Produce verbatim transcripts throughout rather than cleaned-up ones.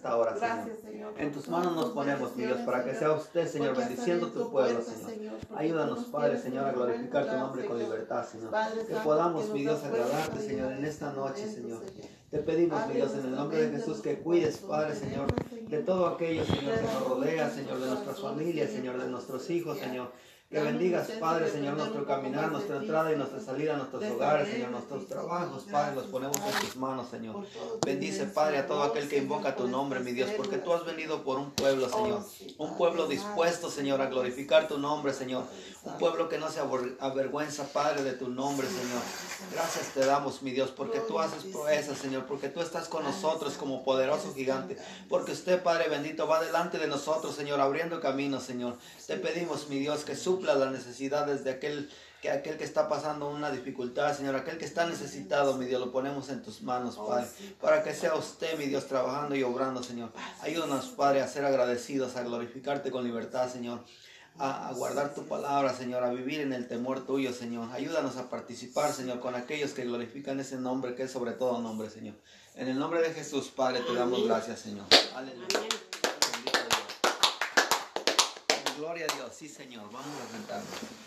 esta hora, Gracias, Señor. Señor. En tus manos nos ponemos, mi Dios, para que sea usted, Señor, bendiciendo tu pueblo, Señor. Ayúdanos, Padre, Señor, a glorificar tu nombre con libertad, Señor. Que podamos, mi Dios, agradarte, Señor, en esta noche, Señor. Te pedimos, mi Dios, en el nombre de Jesús, que cuides, Padre, Señor, de todo aquello, Señor, que nos rodea, Señor, de nuestras familias, Señor, de nuestros hijos, Señor. Que bendigas, Padre, Señor, nuestro caminar, nuestra entrada y nuestra salida, nuestros hogares, Señor, nuestros trabajos, Padre, los ponemos en tus manos, Señor. Bendice, Padre, a todo aquel que invoca tu nombre, mi Dios, porque tú has venido por un pueblo, Señor. Un pueblo dispuesto, Señor, a glorificar tu nombre, Señor. Un pueblo que no se avergüenza, Padre, de tu nombre, Señor. Gracias te damos, mi Dios, porque tú haces proezas, Señor, porque tú estás con nosotros como poderoso gigante, porque usted, Padre bendito, va delante de nosotros, Señor, abriendo caminos, Señor. Te pedimos, mi Dios, que supla las necesidades de aquel que, aquel que está pasando una dificultad, Señor, aquel que está necesitado, mi Dios, lo ponemos en tus manos, Padre, para que sea usted, mi Dios, trabajando y obrando, Señor. Ayúdanos, Padre, a ser agradecidos, a glorificarte con libertad, Señor. A, a guardar tu palabra, Señor, a vivir en el temor tuyo, Señor. Ayúdanos a participar, Señor, con aquellos que glorifican ese nombre que es sobre todo nombre, Señor. En el nombre de Jesús, Padre, te damos gracias, Señor. Aleluya. Bendito Dios. Gloria a Dios, sí, Señor. Vamos a sentarnos.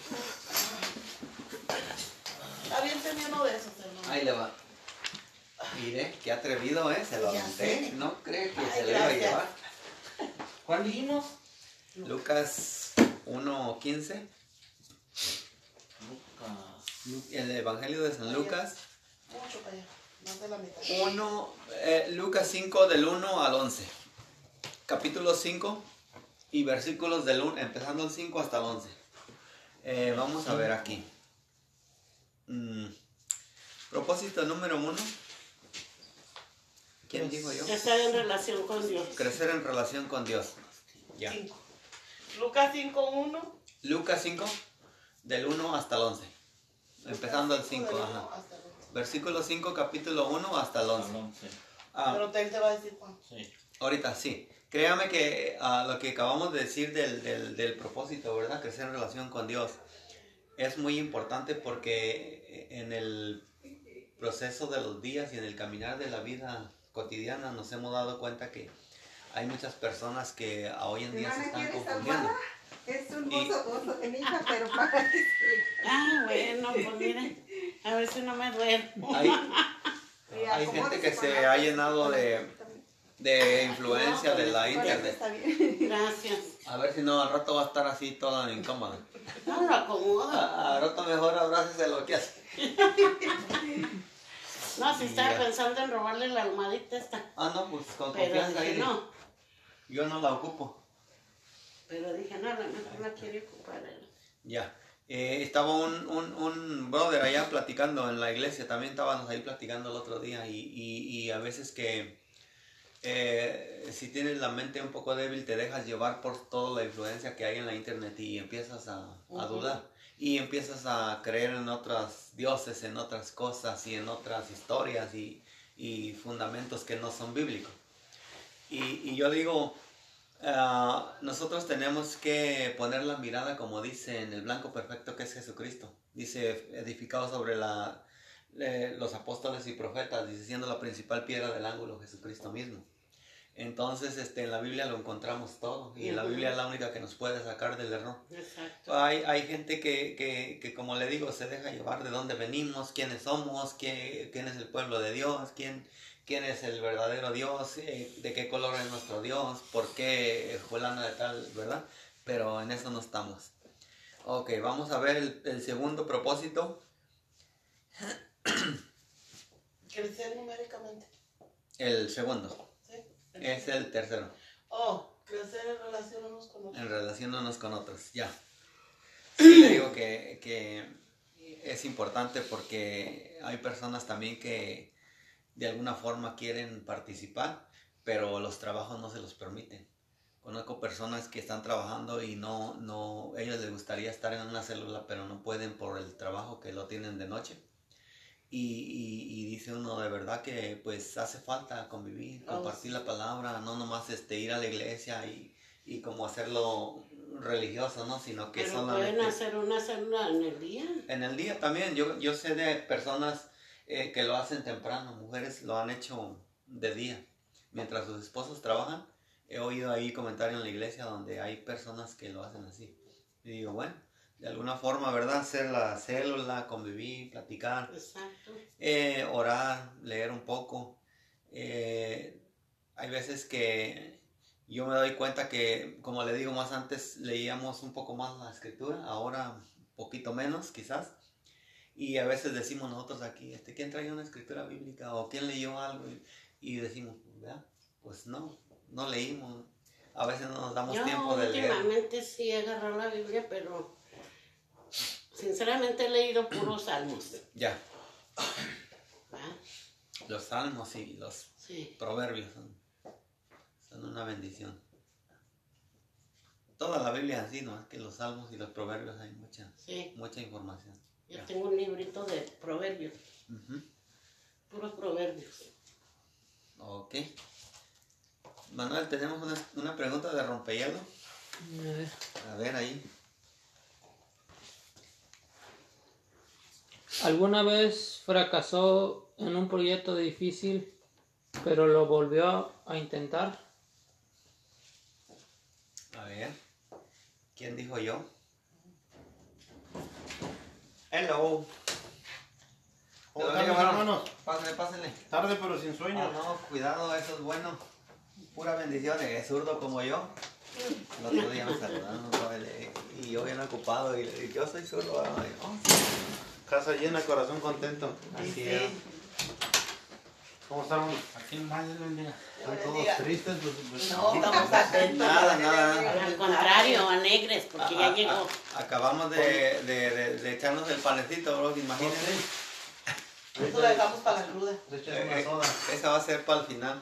Está bien tenía uno de esos, hermano. Ahí le va. Mire, qué atrevido, ¿eh? Se lo Ya aventé. sé. No cree que Ay, se le iba a gracias. llevar. ¿Cuál dijimos? Lucas uno quince. Lucas. El Evangelio de San Lucas. Mucho para allá, más de la mitad. uno, eh, Lucas cinco del uno al once. Capítulo cinco y versículos del uno, empezando el cinco hasta el once. Eh, vamos a ver aquí. Mm, propósito número uno. ¿Quién digo yo? Estar en relación con Dios. Crecer en relación con Dios. Ya. Cinco. Lucas cinco uno. Lucas cinco del uno hasta el once. Empezando el cinco, ajá. Versículo cinco, capítulo uno hasta el once. Ah, Pero te, te va a decir Juan. Sí. ahorita sí. Créame que uh, lo que acabamos de decir del, del, del propósito, ¿verdad? Crecer en relación con Dios es muy importante porque en el proceso de los días y en el caminar de la vida cotidiana nos hemos dado cuenta que hay muchas personas que hoy en día se están confundiendo. Es un Y- gozo, gozo de mi hija, pero para que se Ah, bueno, pues mire, a ver si no me duele. Hay, le hay gente que se ha llenado de, de influencia de la internet. Está bien. Gracias. A ver si no, al rato va a estar así toda incómoda. No lo acomodo. A- Al rato mejor abrácese lo que hace. No, si estaba Ya. pensando en robarle la almohadita esta. Ah, no, pues con Pero confianza dije ahí. no. Yo no la ocupo. Pero dije, no, a lo mejor no quiere ocupar él. Ya. Eh, estaba un, un, un brother allá platicando en la iglesia. También estábamos ahí platicando el otro día. Y, y, y a veces que eh, si tienes la mente un poco débil, te dejas llevar por toda la influencia que hay en la internet y empiezas a, a Ujú. dudar. Y empiezas a creer en otros dioses, en otras cosas y en otras historias y, y fundamentos que no son bíblicos. Y, y yo digo, ah, nosotros tenemos que poner la mirada, como dice, en el blanco perfecto que es Jesucristo. Dice, edificado sobre la, eh, los apóstoles y profetas, dice, siendo la principal piedra del ángulo Jesucristo mismo. Entonces, este, en la Biblia lo encontramos todo. Y en la Ujú. Biblia es la única que nos puede sacar del error. Exacto. Hay, hay gente que, que, que, como le digo, se deja llevar de dónde venimos, quiénes somos, quién, quién es el pueblo de Dios, quién, quién es el verdadero Dios, eh, de qué color es nuestro Dios, por qué fulana de tal, ¿verdad? Pero en eso no estamos. Ok, vamos a ver el, el segundo propósito. Crecer numéricamente. El segundo. ¿Sí? Es el tercero. Oh, crecer en relación unos con otros. En relación unos con otros, ya. Sí, le digo que, que es importante porque hay personas también que de alguna forma quieren participar, pero los trabajos no se los permiten. Conozco personas que están trabajando y no, no, ellos les gustaría estar en una célula, pero no pueden por el trabajo que lo tienen de noche. Y, y, y dice uno de verdad que pues hace falta convivir, Oh, compartir sí. la palabra, no nomás este, ir a la iglesia y, y como hacerlo religioso, ¿no? Sino que Pero solamente... pueden hacer una célula en el día. En el día también, yo, yo sé de personas eh, que lo hacen temprano, mujeres lo han hecho de día. mientras sus esposos trabajan, he oído ahí comentarios en la iglesia donde hay personas que lo hacen así. Y digo, bueno, de alguna forma, ¿verdad? Hacer la célula, convivir, platicar, Exacto. eh, orar, leer un poco. Eh, hay veces que yo me doy cuenta que, como le digo más antes, leíamos un poco más la escritura, ahora un poquito menos quizás. Y a veces decimos nosotros aquí, este, ¿quién trae una escritura bíblica? O ¿quién leyó algo? Y, y decimos, ¿verdad? Pues no, no leímos. A veces no nos damos Yo tiempo de leer. últimamente sí he agarrado la Biblia, pero sinceramente he leído puros salmos. Ya, ¿Va? los salmos y los Sí. proverbios son, son una bendición. Toda la Biblia así, ¿no? Es que los salmos y los proverbios hay mucha, Sí. mucha información. Yo Ya. tengo un librito de proverbios, Ujú. puros proverbios. Ok. Manuel, tenemos una, una pregunta de rompehielo. A ver. A ver ahí. ¿Alguna vez fracasó en un proyecto difícil, pero lo volvió a intentar? A ver. ¿Quién dijo yo? Hello. ¿Cómo Te lo están, digo, mis hermano. hermanos? Pásenle, pásenle. Tarde pero sin sueño. Ah, no, cuidado, eso es bueno. Pura bendición, es zurdo como yo. El otro día me saludaron, ¿sabes? Y yo bien ocupado y le dije, yo soy zurdo. ¿Verdad? Y, oh, sí. Casa llena, corazón contento. Así Sí. es. ¿Cómo estamos? Aquí más Dios bendiga. ¿Están todos bendiga. tristes? Pues, pues, No, estamos atentos. Nada, nada. Al contrario, alegres, porque Ah, ya ah, llegó. ah, acabamos de, de, de, de echarnos el panecito, bro, imagínense. Eso lo dejamos para la cruda. Se echan una Eh, soda. Esa va a ser para el final.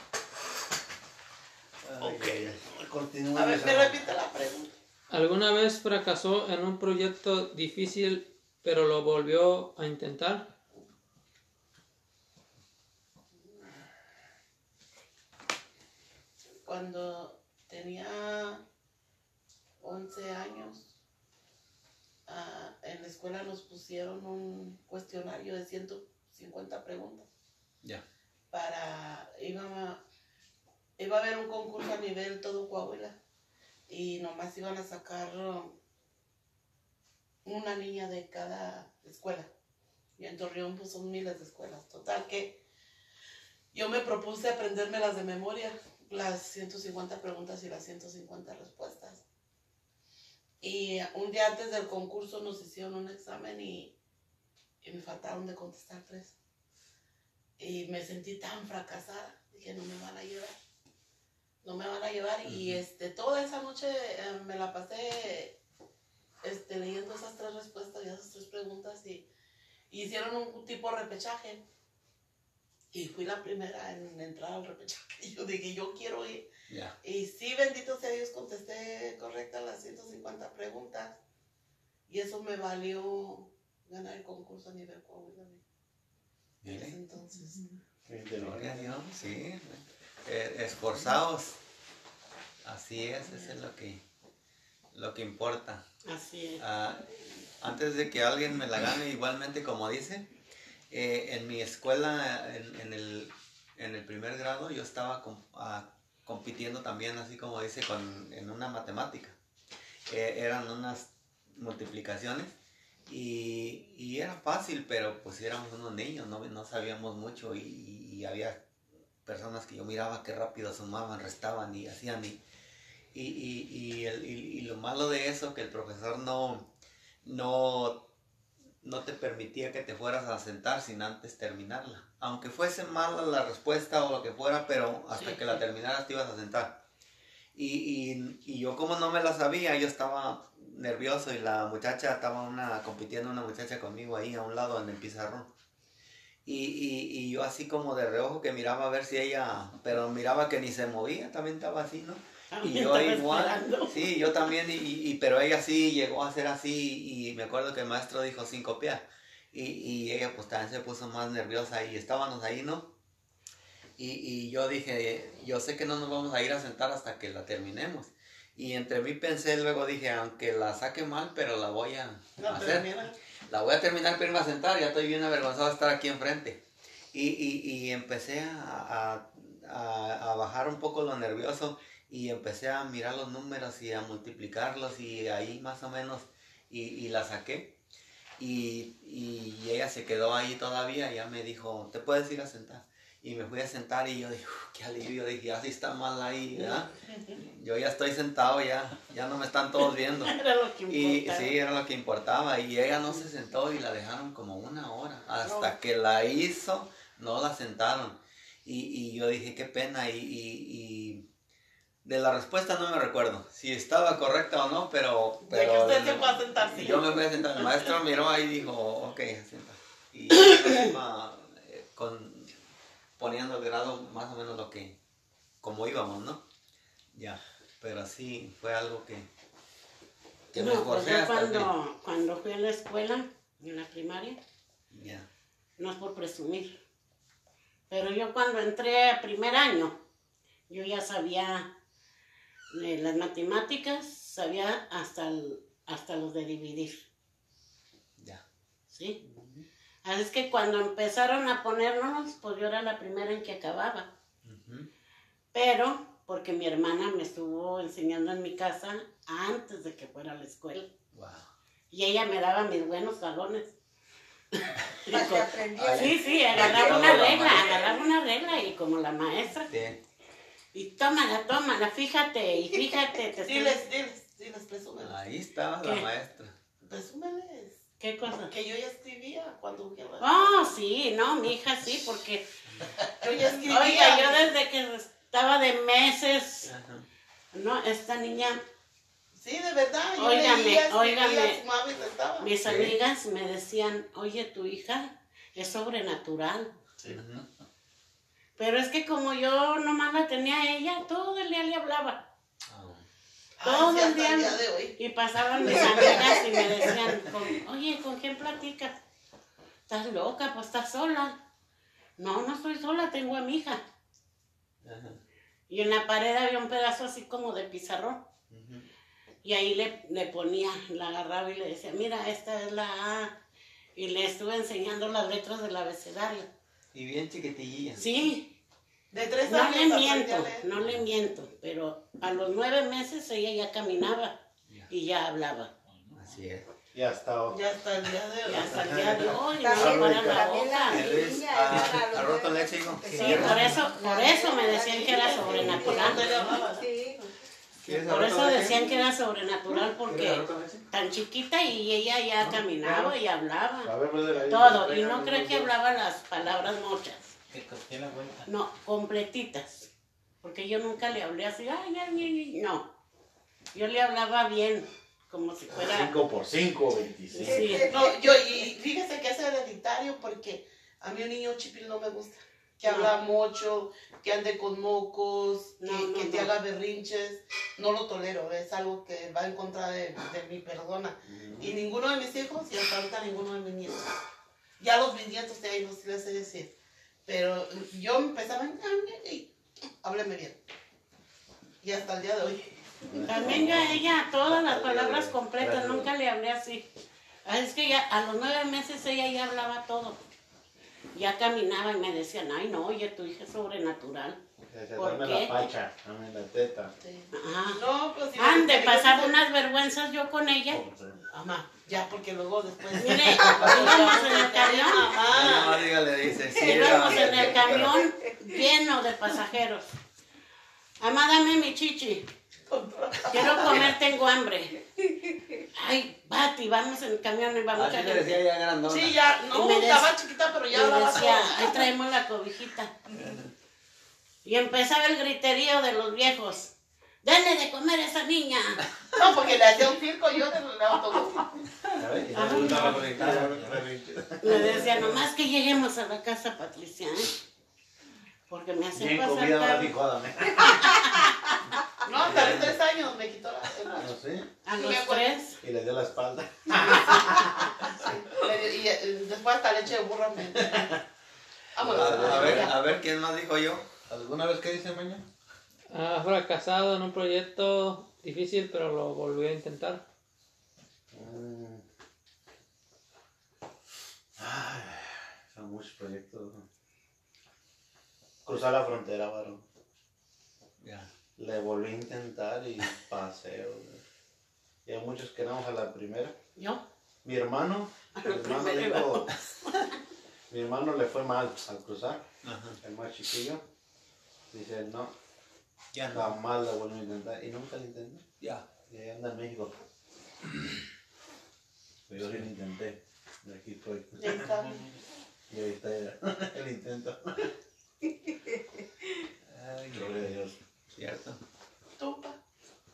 Ok. Continúa. A ver, mis me hermanos. repite la pregunta. ¿Alguna vez fracasó en un proyecto difícil, pero lo volvió a intentar? Cuando tenía once años, ah, en la escuela nos pusieron un cuestionario de ciento cincuenta preguntas. Ya. Para, iba a, iba a haber un concurso a nivel todo Coahuila y nomás iban a sacar um, una niña de cada escuela. Y en Torreón pues son miles de escuelas. Total que yo me propuse aprendérmelas de memoria, las ciento cincuenta preguntas y las ciento cincuenta respuestas. Y un día antes del concurso nos hicieron un examen y, y me faltaron de contestar tres. Y me sentí tan fracasada, dije, no me van a llevar, no me van a llevar. Uh-huh. Y este, toda esa noche eh, me la pasé este, leyendo esas tres respuestas y esas tres preguntas y, y hicieron un tipo repechaje. Y fui la primera en entrar al repechaje. Y yo dije, yo quiero ir. Yeah. Y sí, bendito sea Dios, contesté correctas las ciento cincuenta preguntas. Y eso me valió ganar el concurso a nivel Coahuila. Mire. Entonces. Gloria a Dios, sí. Eh, esforzados. Así es, eso es lo que, lo que importa. Así es. Uh, antes de que alguien me la gane, igualmente como dice, eh, en mi escuela, en, en, el, en el primer grado, yo estaba com, uh, compitiendo también, así como dice, con, en una matemática. Eh, eran unas multiplicaciones. Y, y era fácil, pero pues éramos unos niños, no, no sabíamos mucho y, y había personas que yo miraba que rápido sumaban, restaban y hacían. Y, y, y, y, el, y, y lo malo de eso, que el profesor no, no, no te permitía que te fueras a sentar sin antes terminarla. Aunque fuese mala la respuesta o lo que fuera, pero hasta sí, que la terminaras te ibas a sentar. Y, y, y yo como no me la sabía, yo estaba nervioso y la muchacha estaba una, compitiendo una muchacha conmigo ahí a un lado en el pizarrón. Y, y, y yo así como de reojo que miraba a ver si ella, pero miraba que ni se movía, también estaba así, ¿no? Y yo igual, esperando. Sí, yo también, y, y, pero ella sí llegó a ser así y me acuerdo que el maestro dijo sin copiar. Y, y ella pues también se puso más nerviosa y estábamos ahí, ¿no? Y, y yo dije, yo sé que no nos vamos a ir a sentar hasta que la terminemos. Y entre mí pensé, luego dije, aunque la saque mal, pero la voy a no, hacer. Termina. La voy a terminar, pero irme a sentar, ya estoy bien avergonzado de estar aquí enfrente. Y, y, y empecé a, a, a, a bajar un poco lo nervioso y empecé a mirar los números y a multiplicarlos y ahí más o menos y, y la saqué. Y, y ella se quedó ahí todavía y ya me dijo, ¿te puedes ir a sentar? Y me fui a sentar y yo dije, "Uf, qué alivio", dije, así está mal ahí, ¿verdad? Yo ya estoy sentado, ya, ya no me están todos viendo. Era lo que Y importaba. sí, era lo que importaba. Y ella no se sentó y la dejaron como una hora. Hasta que la hizo, no la sentaron. Y, y yo dije, qué pena. Y, y, y de la respuesta no me recuerdo si estaba correcta o no, pero... De que pero usted se fue a sentar, sí. Yo me fui a sentar. El maestro miró ahí y dijo, ok, sienta. Y yo iba eh, con, poniendo el grado más o menos lo que, como íbamos, ¿no? Ya, pero sí, fue algo que, que me No, pues esforcé yo hasta el fin. cuando, cuando fui a la escuela, en la primaria, Ya, no es por presumir, pero yo cuando entré a primer año, yo ya sabía eh, las matemáticas, sabía hasta, el- hasta los de dividir, ya. ¿sí? Así es que cuando empezaron a ponernos, pues yo era la primera en que acababa. Ujú. Pero porque mi hermana me estuvo enseñando en mi casa antes de que fuera a la escuela. Wow. Y ella me daba mis buenos salones. Y Para que con- aprendiera. sí, sí, agarraba una regla, agarraba una regla y como la maestra. Sí. Y tómala, tómala, fíjate, y fíjate. Te estoy- Diles, diles, diles, presúmeles. Ahí estaba ¿Qué? la maestra. Presúmeles. ¿Qué cosa? Que yo ya escribía cuando fui a la... Oh, sí, no, mi hija sí, porque... Yo ya escribía. Oiga, yo desde que estaba de meses, Ajá. no, esta niña, Sí, de verdad. Yo Óigame, leía, escribía, óigame. sumaba y restaba. mis Sí. amigas me decían, oye, tu hija es sobrenatural. Ujú. Pero es que como yo nomás la tenía a ella, todo el día le hablaba. Ah, Ay, todo sí, el hasta día. el día de hoy. Y pasaban mis amigas y me decían, con- oye, ¿con quién platicas? ¿Estás loca? Pues estás sola. No, no estoy sola, tengo a mi hija. ajá. Y en la pared había un pedazo así como de pizarrón. Ujú. Y ahí le, le ponía, la agarraba y le decía, mira, esta es la A. Y le estuve enseñando las letras del abecedario. Y bien chiquitilla. Sí, De tres no años le aprendí miento, a leer. no le miento, pero a los nueve meses ella ya caminaba y ya hablaba. Así es. Ya está. Ya hasta el día de Y hoy. hasta el día de hoy no También, le para la también la boca. Luis, niña, ah, era los arroz con nueve leche, hijo. meses, Sí, empezó. por eso, por eso me La decían que era niña, sobrenatural. Usted le hablaba. Sí. ¿Quieres Por arroz eso con leche? decían que era sobrenatural, ¿Quieres porque arroz con leche? tan chiquita y ella ya caminaba y A hablaba. ver, brother, ahí Todo, y vengan no los creo dos. que hablaba las palabras muchas, Que cogí la vuelta. no, completitas. Porque yo nunca le hablé así, ay, ay, ay, ay", no. Yo le hablaba bien, como si fuera... cinco por cinco, veinticinco. Sí. No, yo, y fíjese que es hereditario porque a mí un niño chipil no me gusta. Que No. habla mucho, que ande con mocos, que, No, no, que te no. haga berrinches. No lo tolero, es algo que va en contra de, de mi persona. Y ninguno de mis hijos, y hasta ahorita ninguno de mis nietos. Ya los bisnietos de ahí no les sé decir. Pero yo empezaba en... y hábleme bien. Y hasta el día de hoy. También yo a ella todas las palabras completas, nunca le hablé así. Así es que ya a los nueve meses ella ya hablaba todo. Ya caminaba y me decían, ay no, oye, tu hija es sobrenatural. Se ¿Por dame qué? la pacha, dame la teta. Sí. Ajá. No, pues... sí, Ande, sí, pasaba sí, unas vergüenzas yo con ella. Mamá, ya, porque luego después... Mire, íbamos en el camión, Mamá. No, dígale, dice. Sí, íbamos era- en el camión lleno de pasajeros. Amá, dame mi chichi. Quiero comer, tengo hambre. Ay, Bati, vamos en el camión y vamos Así a le decía ya grandona. Sí, ya, no, Y me estaba des- chiquita, pero ya Y hablaba decía, todo. ahí traemos la cobijita. Y empezaba el griterío de los viejos. Denle de comer a esa niña. No, porque le hacía un circo yo del autobús. ¿Sabes? Y Ah, no gusta la no. conectada. Me decía, nomás que lleguemos a la casa, Patricia, ¿eh? Porque me hacen Bien pasar comida, ahora tarde. sí, jódame. No, hasta los tres años me quitó la... No sé. A Sí, los me acuerdo. tres. Y le dio la espalda. el- Y, eh, después hasta leche de burro me... Vámonos. A, a ver, ya. a ver, ¿quién más dijo yo? ¿Alguna vez qué dice Maña? Ha fracasado en un proyecto difícil, pero lo volvió a intentar. Mm. Ay, son muchos proyectos. ¿no? cruzar la frontera, varón. Ya. Le volví a intentar y paseo. Y hay muchos que no a la primera. ¿Yo? Mi hermano, A mi la hermano primera dijo, mi hermano le fue mal al cruzar, Ajá. el más chiquillo. Dice, no, Ya no. jamás la vuelvo a intentar. Y nunca la intenté. Ya. Y ahí anda en México. Pero yo sí lo intenté. Y aquí estoy. Y ahí está. Y ahí está el, el intento. Ay, Gloria a Dios. Cierto. Tú, pa.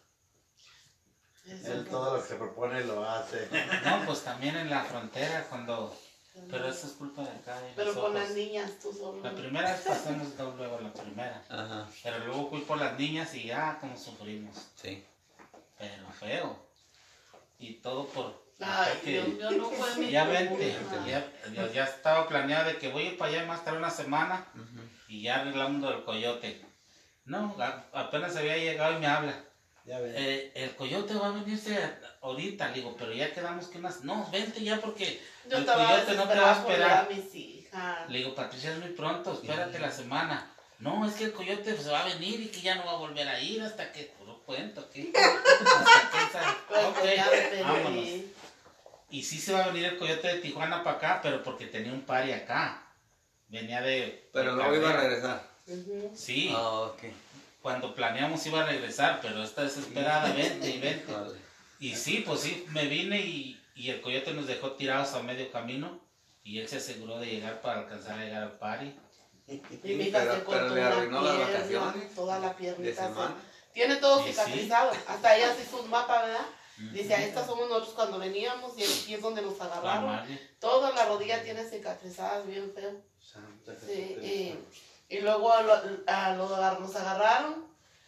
Eso Él que- todo lo que se propone lo hace. No, pues también en la frontera cuando... Pero eso es culpa de acá. de Pero con las nosotros. niñas tú solo. La primera vez pasamos dos luego la primera. Ajá. Pero luego fui por las niñas y ya como sufrimos. Sí. Pero feo. Y todo por... Ay, porque Dios mío, no fue mi ya culpa. vente, ya, ya, ya estaba planeado de que voy a ir para allá más tarde una semana Ujú. y ya arreglando el coyote. No, a- apenas había llegado y me habla. Ya ven. Eh, el coyote va a venirse a- ahorita, le digo, pero ya quedamos que unas... No, vente ya porque Yo el estaba coyote no te va a desesperada por ver a esperar. mis hijas. Le digo, Patricia, es muy pronto, espérate la semana. No, es que el coyote se va a venir y que ya no va a volver a ir hasta que... Puro cuento, ¿qué? Hasta que esa- Pues, Ok, pues, ya me vámonos. perdí. Y sí se va a venir el coyote de Tijuana para acá, pero porque tenía un party acá. Venía de... Pero de luego iba a Cabrera. regresar. Ujú. Sí, Ah, ok. cuando planeamos iba a regresar, pero esta desesperada, vente y vente. Vale. Y sí, pues sí, me vine y, y el coyote nos dejó tirados a medio camino. Y él se aseguró de llegar para alcanzar a llegar al party. Y mi hija Pero- se cortó pero le una arruinó las pierna, vacaciones toda la De piernita. se- semana. Tiene todo Sí, cicatrizado. Hasta ella hace sus mapas, ¿verdad? Ujú. Dice, ahí estas somos nosotros cuando veníamos y aquí es donde nos La agarraron. madre. Toda la rodilla tiene cicatrizadas bien feo. Santa Sí, Jesucristo. y, y luego a lo- a lo agar- los agarraron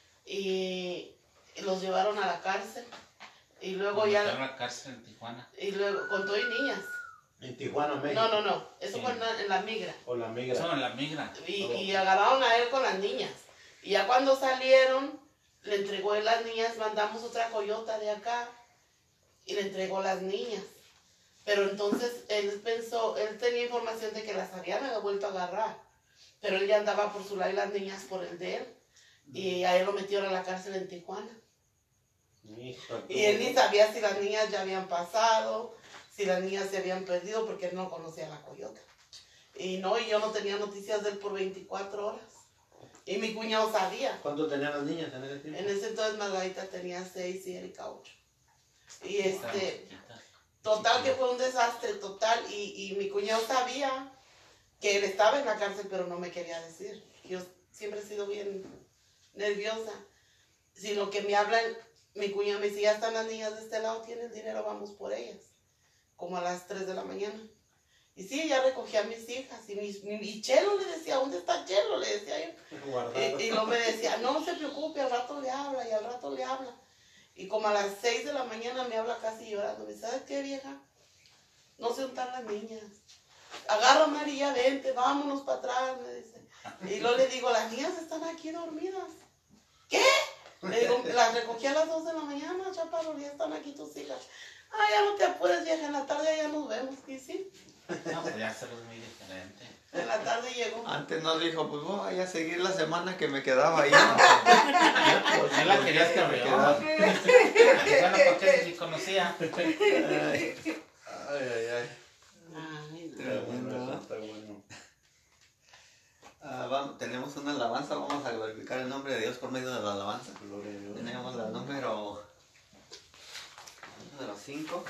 y, y los llevaron a la cárcel. Y luego Nos ya, metieron a la cárcel en Tijuana. y luego con todo y niñas. En Tijuana, México. No, no, no, eso Sí. fue en la, en la migra. O la migra. Son en la migra. Y, Oh. y agarraron a él con las niñas. Y ya cuando salieron, le entregó él las niñas, mandamos otra coyota de acá y le entregó las niñas. Pero entonces él pensó, él tenía información de que las habían vuelto a agarrar. Pero él ya andaba por su lado y las niñas por el de él. Y a él lo metieron a la cárcel en Tijuana. Hijo, Y él ni sabía si las niñas ya habían pasado, si las niñas se habían perdido, porque él no conocía a la coyota. Y no, y yo no tenía noticias de él por veinticuatro horas. Y mi cuñado sabía. ¿Cuánto tenían las niñas en ese tiempo? En ese entonces Margarita tenía seis y Erika ocho. Y Estaba este, chiquita. total que fue un desastre, total. Y, y mi cuñado sabía que él estaba en la cárcel, pero no me quería decir. Yo siempre he sido bien nerviosa. Sino que me hablan, mi cuñado me dice, ya están las niñas de este lado, tienen dinero, vamos por ellas. Como a las tres de la mañana. Y sí, ya recogía a mis hijas. Y mi, mi, mi Chelo le decía, ¿dónde está Chelo? Le decía yo. Guardado. Y, y luego me decía, no se preocupe, al rato le habla y al rato le habla. Y como a las seis de la mañana me habla casi llorando. Me dice, ¿sabes qué, vieja? No se untan las niñas. Agarra a María, vente, vámonos para atrás, me dice. Y luego le digo, las niñas están aquí dormidas. ¿Qué? Le digo, las recogí a las dos de la mañana, chaparro, ya están aquí tus hijas. Ah, ya no te apures, vieja, en la tarde ya nos vemos. Y sí, No, pues ya se ve muy diferente. en la tarde llegó. Antes nos dijo, pues voy a seguir la semana que me quedaba ahí. Yo la querías que me quedaba. Bueno, porque ni conocía. Ay, ay, ay. Ay, no. Está bueno, eso está bueno. Ah, vamos, tenemos una alabanza, vamos a glorificar el nombre de Dios por medio de la alabanza. Gloria a Dios. Tenemos la número número cinco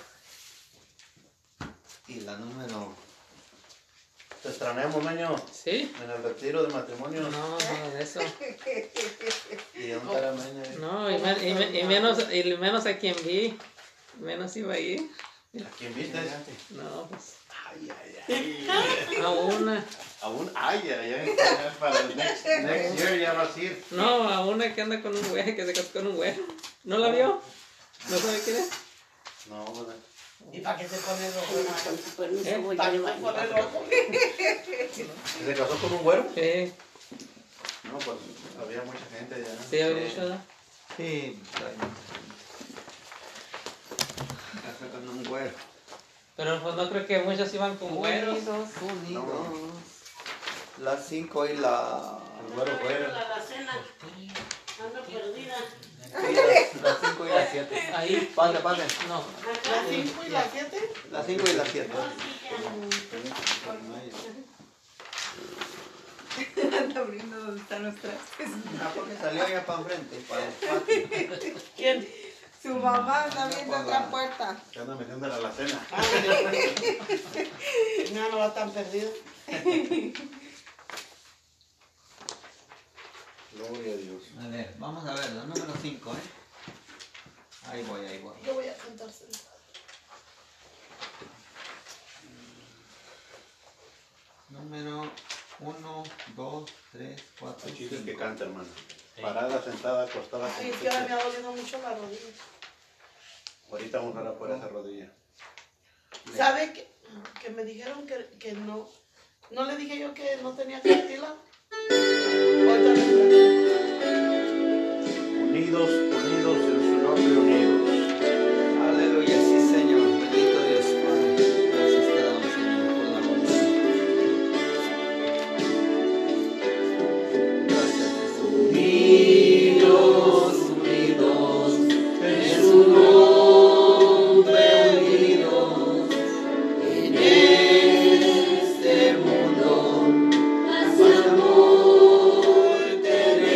y la número Te extrañamos, Meño, ¿Sí? en el retiro de matrimonio. No, nada de eso. Y un tarameño. No, y, men- y men- y menos, y menos a quien vi. Menos iba a ir. ¿A quién viste? No, pues. Ay, ay, ay. A una. Aún, ay, ay, ay. Ya para el next, next year ya vas a ir. No, a una que anda con un güey, que se casó con un güey. ¿No la vio? ¿No sabe quién es? No, ¿verdad? ¿Y para qué se pone rojo? Con su permiso ¿Eh? voy a ¿Para qué se llevar. pone rojo? ¿Se casó con un güero? Sí, No, pues había mucha gente ya. sí, había mucho, ¿no? sí, casó con un güero. Pero pues no creo que muchos iban con güeros. Unidos, unidos. Las cinco y la Bueno, fuera. La alacena. Ando perdida. Las cinco y las siete. Ahí. Pase, pase. No. ¿Las cinco y las siete? Las cinco y las siete. Anda abriendo donde están los trastes. Ah, porque salió allá para enfrente, para el patio. ¿Quién? Su mamá está abriendo otra puerta. Se anda metiendo en la alacena. Ah, no, no va tan perdido. Gloria a Dios. A ver, vamos a ver, la número cinco, ¿eh? Ahí voy, ahí voy. Yo voy a cantar sentada. Número uno, dos, tres, cuatro, El chiste es que cinco. canta, hermano. Parada, sentada, acostada. Ay, como es que ahora me quiera. ha dolido mucho la rodilla. Ahorita vamos a orar por esa rodilla. ¿Sabe que, que me dijeron que, que no? ¿No le dije yo que no tenía cartílago? Ahorita le Unidos, unidos en su nombre, unidos. Aleluya, sí, Señor. Bendito Dios, Padre. Gracias te damos, Señor, por la unidad. Gracias, Jesús. Unidos, unidos, en su nombre unidos, en este mundo, más amor tenemos.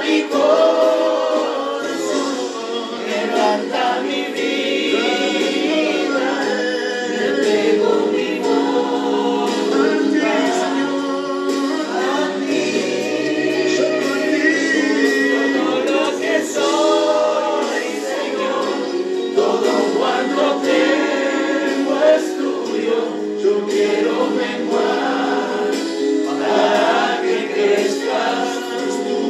mi corazón, levanta mi vida, te entrego mi voz a ti, Señor, a ti, solo a ti, todo lo que soy, Señor, todo cuanto tengo es tuyo, yo quiero menguar para que crezcas tú.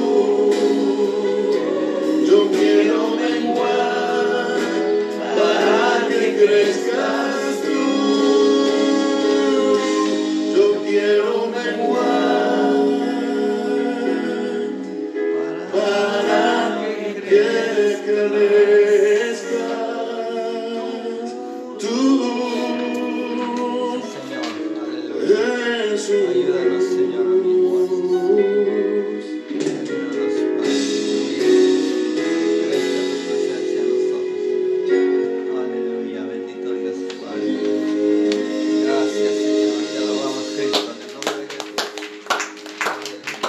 Yo quiero menguar para que crezcas tú. Yo quiero menguar para que crezcas tú. Señor, aleluya. Jesús. Ayúdanos, Señor, a menguar. Ayúdanos, Padre. Crezca tu presencia en nosotros. Aleluya, bendito Dios, Padre. Gracias, Señor. Te alabamos, Cristo, en el nombre de Jesús. Aleluya.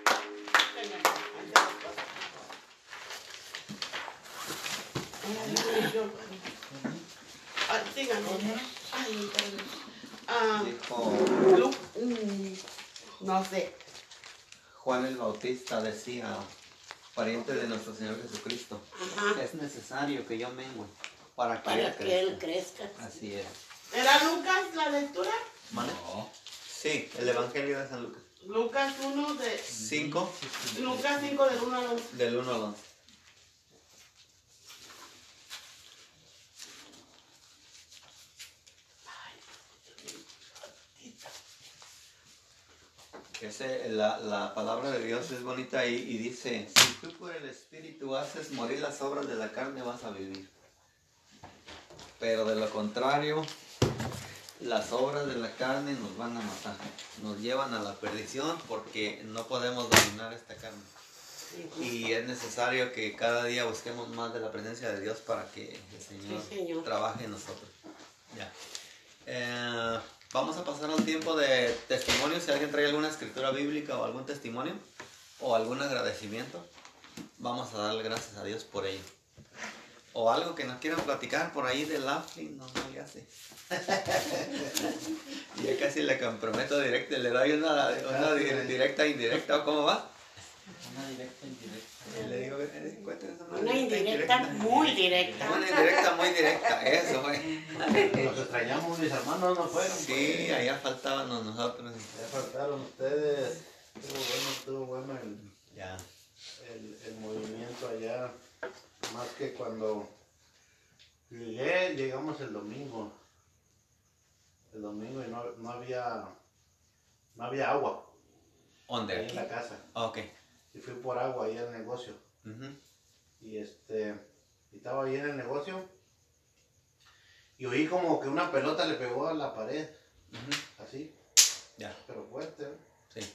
Ah, síganme. Ay, perdón. Ah, Dijo Lu- mm, no sé. Juan el Bautista, decía, pariente de nuestro Señor Jesucristo, Ajá. es necesario que yo mengue para que Para Él que él crezca. crezca. Así es. ¿Era Lucas la lectura? ¿Vale? No. Sí, el Evangelio de San Lucas. Lucas uno de... cinco, Lucas cinco del uno al once. del uno al once. Ese, la, la palabra de Dios es bonita y, y dice, si tú por el Espíritu haces morir las obras de la carne, vas a vivir. Pero de lo contrario, las obras de la carne nos van a matar, nos llevan a la perdición porque no podemos dominar esta carne. Y es necesario que cada día busquemos más de la presencia de Dios para que el Señor, Sí, Señor. trabaje en nosotros. Ya. Eh, vamos a pasar al tiempo de testimonio. Si alguien trae alguna escritura bíblica o algún testimonio o algún agradecimiento, vamos a darle gracias a Dios por ello. O algo que nos quieran platicar por ahí de Laughlin, no, no le hace. Ya casi le comprometo directo, le doy una, una di- directa indirecta, ¿o cómo va? Una directa indirecta. Y le digo, eh, cuéntanos Una indirecta muy directa. Una indirecta muy directa, eso fue. Los extrañamos, mis hermanos no fueron. Sí, allá faltábamos nosotros. Ya faltaron ustedes. Estuvo bueno, estuvo bueno el, Ya. el, el movimiento allá. Más que cuando llegué, llegamos el domingo. El domingo y no, no había no había agua ¿Dónde? ahí en Aquí. la casa. Ok. Y fui por agua ahí al negocio. Ujú. Y este, y estaba ahí en el negocio. Y oí como que una pelota le pegó a la pared. Ujú. Así, Ya. pero fuerte. ¿eh? Sí.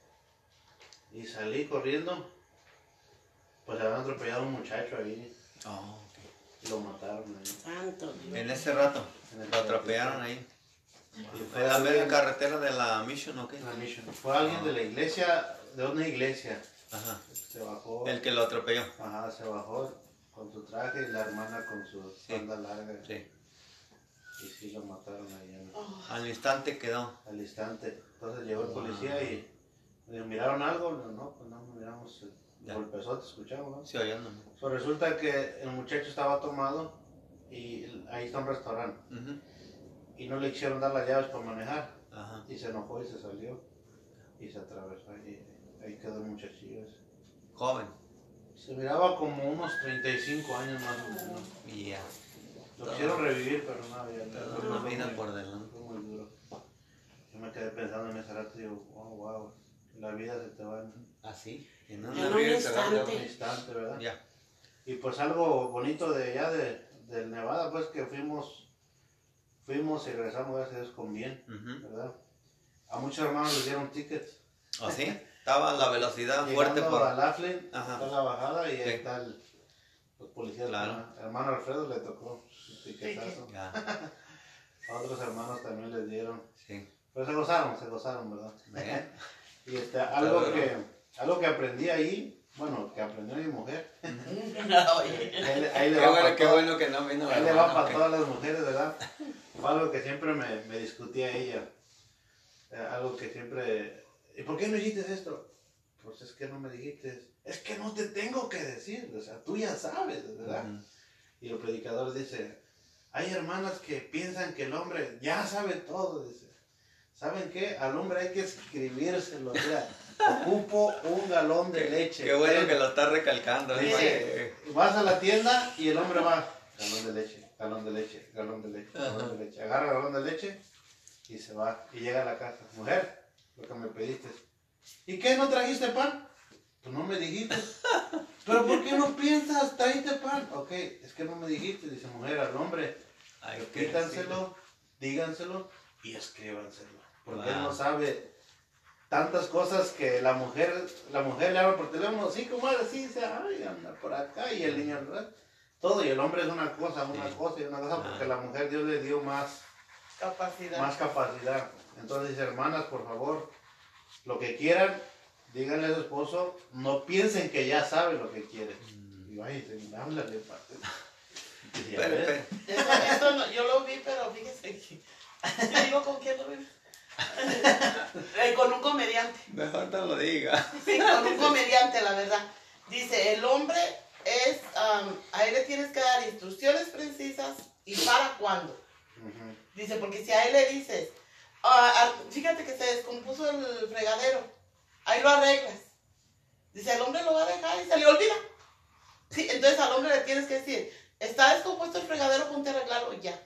Y salí corriendo. Pues habían atropellado a un muchacho ahí. Oh, Y lo mataron ahí. Santo Dios. en ese rato En el lo atropellaron ahí. Y ¿Fue fue a ver la alguien, carretera de la Mission o qué? una mission. Fue alguien de la iglesia, de una iglesia. Ajá. Se bajó. El que lo atropelló. Ajá, se bajó con su traje y la hermana con su Sí. falda larga. Sí. Y sí lo mataron ahí en- Oh, Al instante quedó. al instante. Entonces llegó el policía y me dijo, ¿miraron algo? No, no, pues no, miramos el Ya. golpezote, escuchamos, ¿no? Sí, oyéndome. So, resulta que el muchacho estaba tomado y ahí está un restaurante Ujú. y no le quisieron dar las llaves para manejar Ajá. y se enojó y se salió y se atravesó y ahí quedó el muchachillo ese. Joven. Se miraba como unos treinta y cinco años más o menos. Y ya. Lo quisieron revivir, pero no había Toda fue una muy- vida por delante. fue muy duro. Yo me quedé pensando en ese rato y digo, oh, wow, la vida se te va en Así. En En un un abrir y cerrar de un ojos. instante, ¿verdad? Ya. Y pues algo bonito de allá de, del Nevada, pues que fuimos, fuimos y regresamos, gracias a Dios, con bien, Ujú. ¿verdad? A muchos hermanos les dieron tickets. ¿O sí? Estaba la velocidad fuerte Llegando por... a Laughlin, Ajá. está la bajada y ahí Sí. está el, los policías. Claro. ¿verdad? Hermano Alfredo le tocó un ticketazo. Ya. A otros hermanos también les dieron. Sí. Pero se gozaron, se gozaron, ¿verdad? ¿Ven? Y este, algo, duro. que, algo que aprendí ahí bueno, que aprendió mi mujer. Oye. Ahí, ahí le Qué va bueno, para qué todas- bueno que no vino. ahí le hermano, va para que- todas las mujeres, ¿verdad? Fue algo que siempre me, me discutía ella. Eh, algo que siempre... ¿Y por qué no dijiste esto? Pues es que no me dijiste. Es que no te tengo que decir. O sea, tú ya sabes, ¿verdad? Ujú. Y el predicador dice, hay hermanas que piensan que el hombre ya sabe todo, dice. ¿Saben qué? Al hombre hay que escribírselo, o sea, ocupo un galón de leche. Qué bueno que lo estás recalcando. ¿eh? Dice, vas a la tienda y el hombre va, galón de leche, galón de leche, galón de leche, galón Ajá. de leche. Agarra el galón de leche y se va. Y llega a la casa. Mujer, lo que me pediste. ¿Y qué? ¿No trajiste pan? Pues no me dijiste. ¿Pero por qué no piensas? ¿Trajiste pan? Ok, es que no me dijiste. Dice, mujer, al hombre, Hay que repítanselo, díganselo y escríbanselo. Porque él Wow. no sabe tantas cosas que la mujer, la mujer le habla por teléfono, sí, comadre, sí, dice, ay, anda por acá, y el niño, ¿verdad? Todo, y el hombre es una cosa, una Sí. cosa y una cosa, porque Ah. la mujer Dios le dio más, Capacidad. más capacidad. Entonces dice, hermanas, por favor, lo que quieran, díganle a su esposo, no piensen que ya sabe lo que quiere. Y ay, háblale, parte. Y ya Pero, ves. pero, Eso, eso no- yo lo vi, pero fíjese que... Yo digo, ¿con quién lo vi? Eh, con un comediante. mejor no lo diga. Sí, con un comediante, la verdad. Dice, el hombre es... um, a él le tienes que dar instrucciones precisas y para cuándo. Ujú. Dice, porque si a él le dices, ah, ah, fíjate que se descompuso el fregadero, ahí lo arreglas. Dice, el hombre lo va a dejar y se le olvida. Sí, entonces al hombre le tienes que decir, está descompuesto el fregadero, ponte a arreglarlo ya.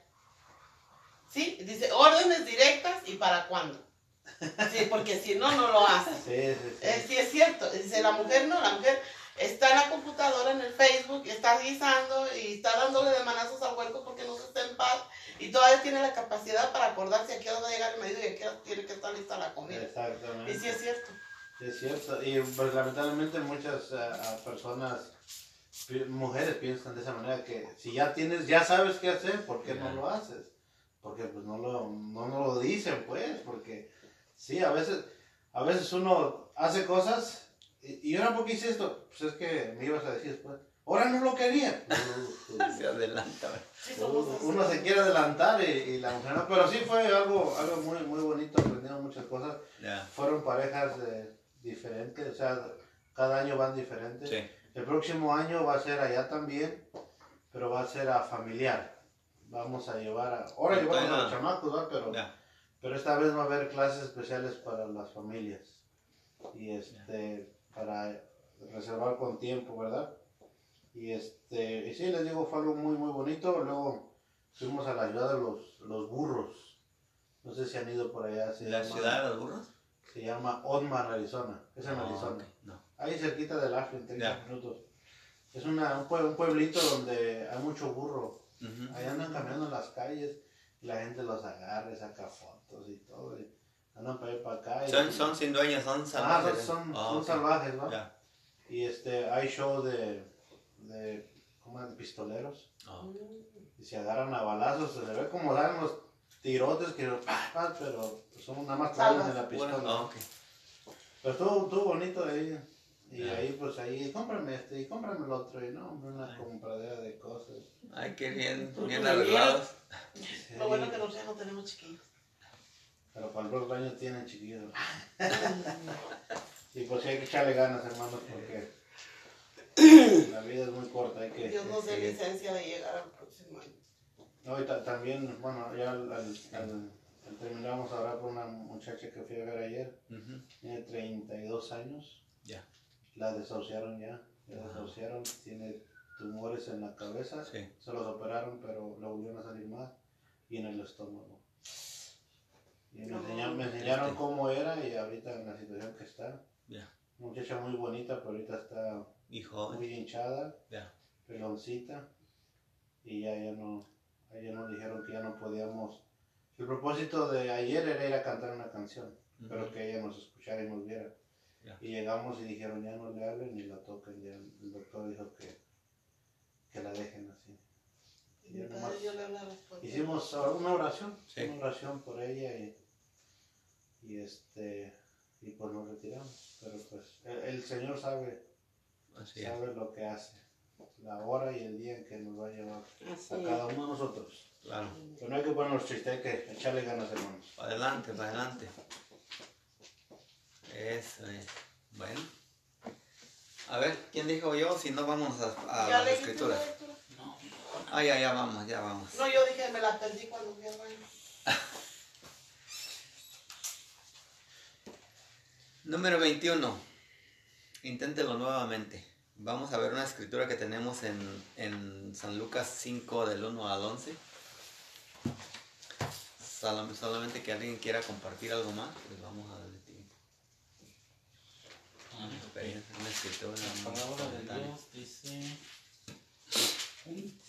Sí, dice, órdenes directas y para cuándo. Sí, porque si no, no lo hace. Sí, sí, sí. Eh, sí, es cierto. Dice, la mujer no, la mujer está en la computadora, en el Facebook, está guisando y está dándole de manazos al huerco porque no se está en paz. Y todavía tiene la capacidad para acordarse a qué hora va a llegar el marido y a qué hora tiene que estar lista la comida. Exactamente. Y sí es cierto. Sí, es cierto. Y pues lamentablemente muchas ah, personas, pi- mujeres piensan de esa manera que si ya tienes, ya sabes qué hacer, ¿por qué no lo haces? Porque pues no lo, no, no lo dicen, pues, porque sí, a veces, a veces uno hace cosas y, y ahora por qué hice esto, pues es que me ibas a decir después, ahora no lo quería. Se adelanta. Sí, somos así. Uno se quiere adelantar y, y la mujer no, pero sí fue algo, algo muy, muy bonito, aprendimos muchas cosas. Ya. Fueron parejas eh, diferentes, o sea, cada año van diferentes. Sí. El próximo año va a ser allá también, pero va a ser a familiar. Vamos a llevar a... Ahora Ya, llevamos a ya. los chamacos, ¿va? Pero, Ya. pero esta vez va a haber clases especiales para las familias. Y este, para reservar con tiempo, ¿verdad? Y este, y sí, les digo, fue algo muy, muy bonito. Luego fuimos a la ciudad de los, los burros. No sé si han ido por allá. Se ¿La llama- ciudad de los burros? Se llama Otmar, Arizona. Es en Ah, Arizona. ok, no. Ahí cerquita del Ashland, treinta Ya. minutos. Es una, un, pue- un pueblito donde hay mucho burro. Ujú. Ahí andan caminando en las calles y la gente los agarra y saca fotos y todo. Y andan para allá y para acá. y- Son, son sin dueños, son Ah, salvajes. son, son, Ah, son ok. salvajes, ¿no? Ya. Y este, hay show de, de, ¿cómo es? De pistoleros. Ah, Y se agarran a balazos. Se ve como dan los tirotes que pa, pa, pero son nada más traen en la pistola. bueno, ah, ok. Pero estuvo, estuvo bonito ahí. Y Ya. ahí, pues ahí, cómprame este y cómprame el otro. Y no, hombre, una compradera de cosas. Ay, qué bien, bien Muy arreglados. Sí, Lo bueno que nosotros ya no tenemos chiquillos. Pero para el próximo año tienen chiquillos. Y pues sí hay que echarle ganas, hermanos, porque la vida es muy corta. Hay que, Dios nos dé que- licencia de llegar al próximo año. No, y ta- también, bueno, ya al, al, al- al terminar vamos a hablar con una muchacha que fui a ver ayer. Ujú. Tiene treinta y dos años. Ya. La desahuciaron ya. La Wow. desahuciaron. Tiene tumores en la cabeza. Sí. Se los operaron, pero le volvieron a salir más. Y en el estómago. Y me, No, enseñaron, me enseñaron este. cómo era y ahorita en la situación que está. Ya. Una muchacha muy bonita, pero ahorita está Y joven. muy hinchada, Ya. peloncita. Y ya, ya no, a ella nos dijeron que ya no podíamos. El propósito de ayer era ir a cantar una canción, pero Ujú. que ella nos escuchara y nos viera. Ya. Y llegamos y dijeron, ya no le hablen ni la toquen. Ya el doctor dijo que, que la dejen así. Y Mi ya padre nomás yo le hablaba después. hicimos una oración, Sí. una oración por ella y, y este y pues nos retiramos. Pero pues el, el Señor sabe Así es. sabe lo que hace, la hora y el día en que nos va a llevar Así a es. cada uno de nosotros. Claro. Pero no hay que ponernos tristes, hay que echarle ganas, hermanos. Para adelante, para adelante. Eso es. Bueno. A ver, ¿quién dijo yo? Si no, vamos a, a ¿Ya las leíste escrituras. la lectura? Ah, ya, ya vamos, ya vamos. No, yo dije, me la perdí cuando fui al baño. Número veintiuno. Inténtelo nuevamente. Vamos a ver una escritura que tenemos en, en San Lucas cinco del uno al once. Sol- solamente que alguien quiera compartir algo más, pues vamos a darle tiempo. Ah, Experiencia, una escritura, La un palabra de comentario. Dios dice, un,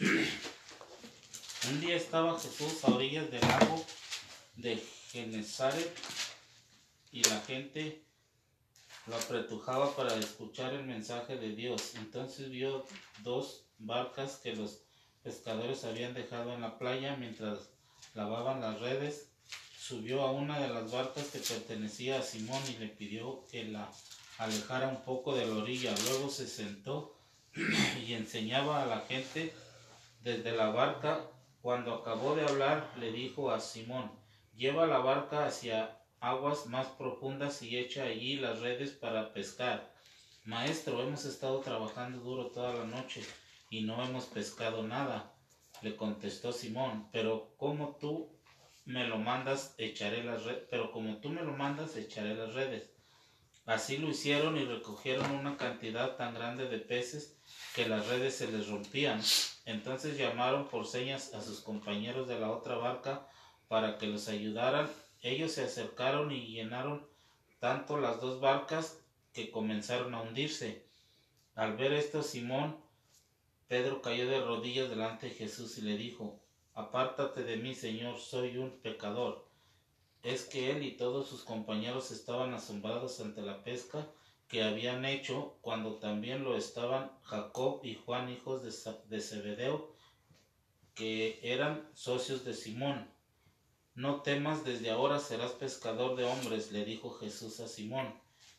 un día estaba Jesús a orillas del lago de Genesaret y la gente lo apretujaba para escuchar el mensaje de Dios. Entonces vio dos barcas que los pescadores habían dejado en la playa mientras lavaban las redes. Subió a una de las barcas que pertenecía a Simón y le pidió que la alejara un poco de la orilla. Luego se sentó y enseñaba a la gente desde la barca. Cuando acabó de hablar, le dijo a Simón: lleva la barca hacia aguas más profundas y echa allí las redes para pescar. Maestro, hemos estado trabajando duro toda la noche y no hemos pescado nada, le contestó Simón. Pero como tú me lo mandas, echaré las redes. Pero como tú me lo mandas, echaré las redes. Así lo hicieron y recogieron una cantidad tan grande de peces que las redes se les rompían. Entonces llamaron por señas a sus compañeros de la otra barca para que los ayudaran. Ellos se acercaron y llenaron tanto las dos barcas que comenzaron a hundirse. Al ver esto, Simón Pedro cayó de rodillas delante de Jesús y le dijo: apártate de mí, Señor, soy un pecador. Es que él y todos sus compañeros estaban asombrados ante la pesca que habían hecho, cuando también lo estaban Jacob y Juan, hijos de, de Zebedeo, que eran socios de Simón. No temas, desde ahora serás pescador de hombres, le dijo Jesús a Simón.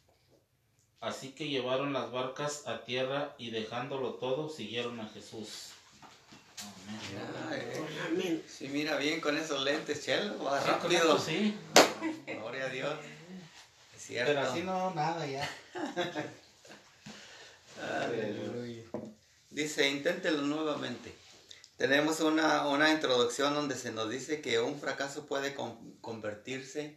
Así que llevaron las barcas a tierra y dejándolo todo, siguieron a Jesús. Amén. Mira, eh, Amén. sí, mira bien con esos lentes, Chelo, va Sí, con rápido. esto sí. Gloria a Dios. Es cierto. Pero así no, nada ya. Aleluya. Dice, inténtelo nuevamente. Tenemos una, una introducción donde se nos dice que un fracaso puede con- convertirse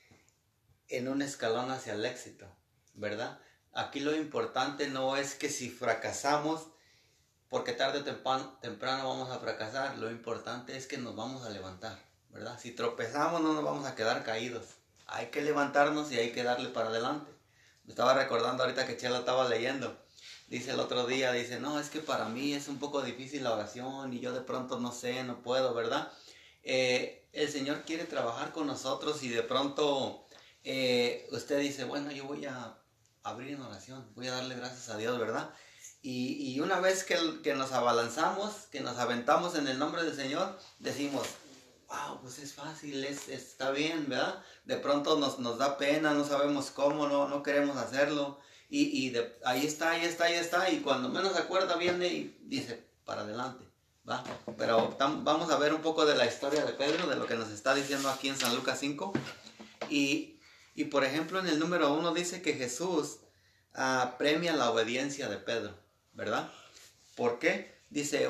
en un escalón hacia el éxito, ¿verdad? Aquí lo importante no es que si fracasamos, porque tarde o temprano, temprano vamos a fracasar, lo importante es que nos vamos a levantar, ¿verdad? Si tropezamos no nos vamos a quedar caídos, hay que levantarnos y hay que darle para adelante. Me estaba recordando ahorita que Chela estaba leyendo, dice el otro día, dice, no, es que para mí es un poco difícil la oración y yo de pronto no sé, no puedo, ¿verdad? Eh, el Señor quiere trabajar con nosotros y de pronto eh, usted dice, bueno, yo voy a abrir en oración, voy a darle gracias a Dios, ¿verdad? Y, y una vez que, que nos abalanzamos, que nos aventamos en el nombre del Señor, decimos, wow, pues es fácil, es, está bien, ¿verdad? De pronto nos, nos da pena, no sabemos cómo, no, no queremos hacerlo. Y, y de, ahí está, ahí está, ahí está. Y cuando menos se acuerda viene y dice, para adelante, ¿va? Pero tam, vamos a ver un poco de la historia de Pedro, de lo que nos está diciendo aquí en San Lucas cinco. Y, y por ejemplo, en el número uno dice que Jesús uh, premia la obediencia de Pedro, ¿verdad? ¿Por qué? Dice,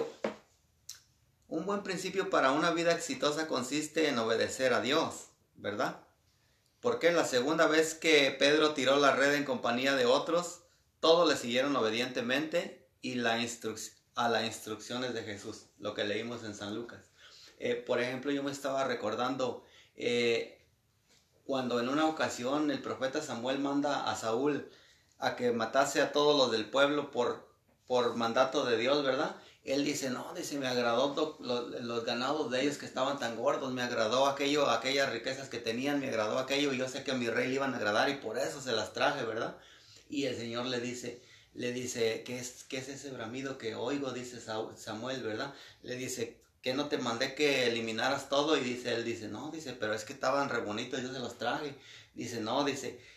un buen principio para una vida exitosa consiste en obedecer a Dios, ¿verdad? Porque la segunda vez que Pedro tiró la red en compañía de otros, todos le siguieron obedientemente y la instruc- a las instrucciones de Jesús, lo que leímos en San Lucas. Eh, por ejemplo, yo me estaba recordando eh, cuando en una ocasión el profeta Samuel manda a Saúl a que matase a todos los del pueblo por, por mandato de Dios, ¿verdad? Él dice, no, dice, me agradó lo, lo, los ganados de ellos que estaban tan gordos, me agradó aquello, aquellas riquezas que tenían, me agradó aquello, y yo sé que a mi rey le iban a agradar y por eso se las traje, ¿verdad? Y el Señor le dice, le dice, ¿qué es, qué es ese bramido que oigo? Dice Samuel, ¿verdad? Le dice, ¿que no te mandé que eliminaras todo? Y dice, él dice, no, dice, pero es que estaban re bonitos, yo se los traje. Dice, no, dice,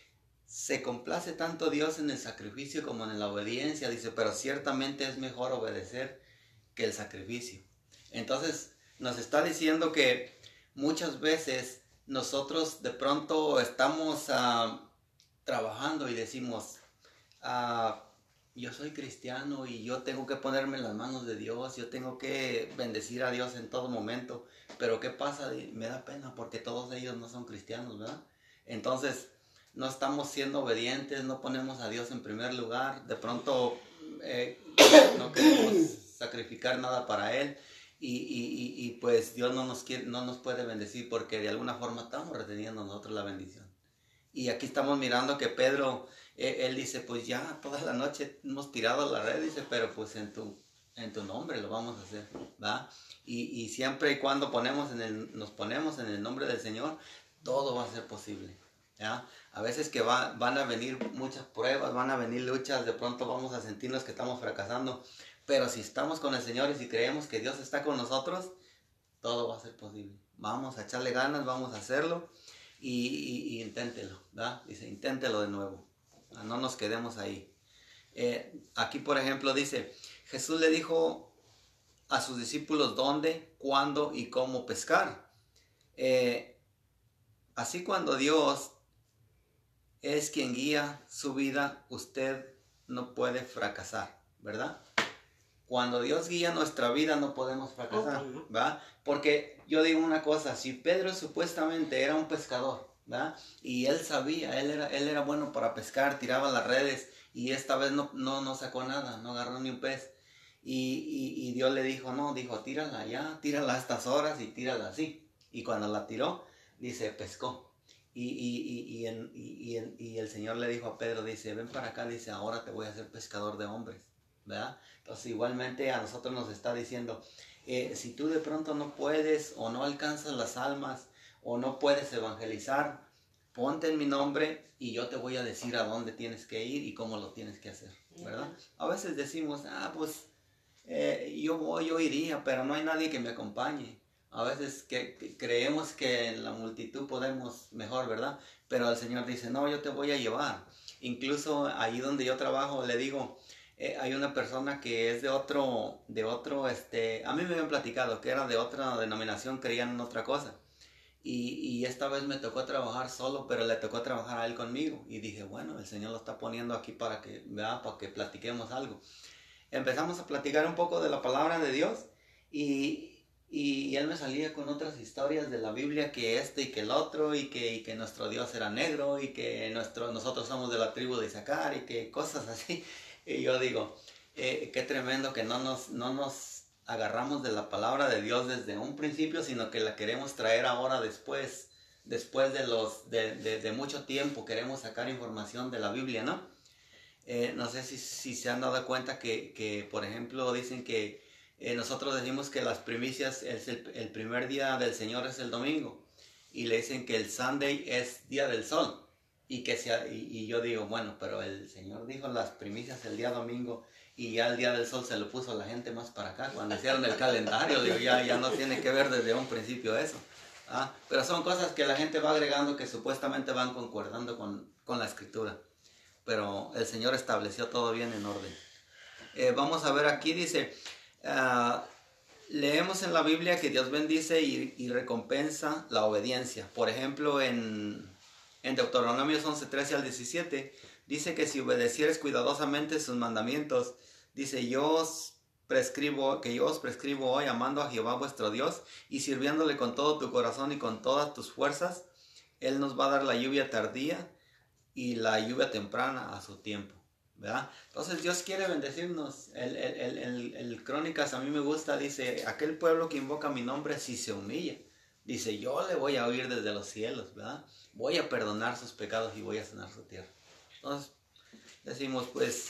se complace tanto Dios en el sacrificio como en la obediencia, dice, pero ciertamente es mejor obedecer que el sacrificio. Entonces nos está diciendo que muchas veces nosotros de pronto estamos uh, trabajando y decimos, uh, yo soy cristiano y yo tengo que ponerme en las manos de Dios, yo tengo que bendecir a Dios en todo momento, pero ¿qué pasa? Me da pena porque todos ellos no son cristianos, ¿verdad? Entonces no estamos siendo obedientes, no ponemos a Dios en primer lugar, de pronto eh, no queremos sacrificar nada para Él y, y, y, y pues Dios no nos, quiere, no nos puede bendecir porque de alguna forma estamos reteniendo nosotros la bendición. Y aquí estamos mirando que Pedro, eh, él dice, pues ya toda la noche hemos tirado la red, dice, pero pues en tu, en tu nombre lo vamos a hacer, ¿va? Y, y siempre y cuando ponemos en el, nos ponemos en el nombre del Señor, todo va a ser posible, ¿ya? A veces que va, van a venir muchas pruebas, van a venir luchas, de pronto vamos a sentirnos que estamos fracasando, pero si estamos con el Señor y si creemos que Dios está con nosotros, todo va a ser posible. Vamos a echarle ganas, vamos a hacerlo y, y, y inténtelo, ¿verdad? Dice, inténtelo de nuevo, no nos quedemos ahí. Eh, aquí, por ejemplo, dice, Jesús le dijo a sus discípulos dónde, cuándo y cómo pescar. Eh, así cuando Dios es quien guía su vida, usted no puede fracasar, ¿verdad? Cuando Dios guía nuestra vida no podemos fracasar, ¿verdad? Porque yo digo una cosa, si Pedro supuestamente era un pescador, ¿verdad? Y él sabía, él era, él era bueno para pescar, tiraba las redes y esta vez no, no, no sacó nada, no agarró ni un pez. Y, y, y Dios le dijo, no, dijo, tírala ya, tírala a estas horas y tírala así. Y cuando la tiró, dice, pescó. Y, y, y, y, en, y, y, y el Señor le dijo a Pedro, dice, ven para acá, dice, ahora te voy a hacer pescador de hombres, ¿verdad? Entonces igualmente a nosotros nos está diciendo, eh, si tú de pronto no puedes o no alcanzas las almas o no puedes evangelizar, ponte en mi nombre y yo te voy a decir a dónde tienes que ir y cómo lo tienes que hacer, ¿verdad? A veces decimos, ah, pues eh, yo voy, yo iría, pero no hay nadie que me acompañe. A veces que, que creemos que en la multitud podemos mejor, ¿verdad? Pero el Señor dice, no, yo te voy a llevar. Incluso ahí donde yo trabajo, le digo, eh, hay una persona que es de otro, de otro, este, a mí me habían platicado que era de otra denominación, creían en otra cosa. Y, y esta vez me tocó trabajar solo, pero le tocó trabajar a él conmigo. Y dije, bueno, el Señor lo está poniendo aquí para que, ¿verdad? Para que platiquemos algo. Empezamos a platicar un poco de la palabra de Dios y... Y él me salía con otras historias de la Biblia, que este y que el otro, y que, y que nuestro Dios era negro, y que nuestro, nosotros somos de la tribu de Isaacar, y que cosas así. Y yo digo, eh, qué tremendo que no nos, no nos agarramos de la palabra de Dios desde un principio, sino que la queremos traer ahora después, después de, los, de, de, de mucho tiempo, queremos sacar información de la Biblia, ¿no? Eh, no sé si, si se han dado cuenta que, que, por ejemplo, dicen que Eh, nosotros decimos que las primicias, es el, el primer día del Señor es el domingo. Y le dicen que el Sunday es día del sol. Y, que sea, y, y yo digo, bueno, pero el Señor dijo las primicias el día domingo. Y ya el día del sol se lo puso a la gente más para acá. Cuando hicieron el calendario, digo, ya, ya no tiene que ver desde un principio eso. ¿Ah? Pero son cosas que la gente va agregando que supuestamente van concordando con, con la escritura. Pero el Señor estableció todo bien en orden. Eh, vamos a ver aquí, dice... Uh, leemos en la Biblia que Dios bendice y, y recompensa la obediencia. Por ejemplo, en, en Deuteronomios once, trece al diecisiete, dice que si obedecieres cuidadosamente sus mandamientos, dice, yo os prescribo, que yo os prescribo hoy amando a Jehová vuestro Dios y sirviéndole con todo tu corazón y con todas tus fuerzas, Él nos va a dar la lluvia tardía y la lluvia temprana a su tiempo, ¿verdad? Entonces Dios quiere bendecirnos. El, el, el, el, el Crónicas a mí me gusta, dice, aquel pueblo que invoca mi nombre si se humilla, dice, yo le voy a oír desde los cielos, ¿verdad? Voy a perdonar sus pecados y voy a sanar su tierra. Entonces decimos, pues,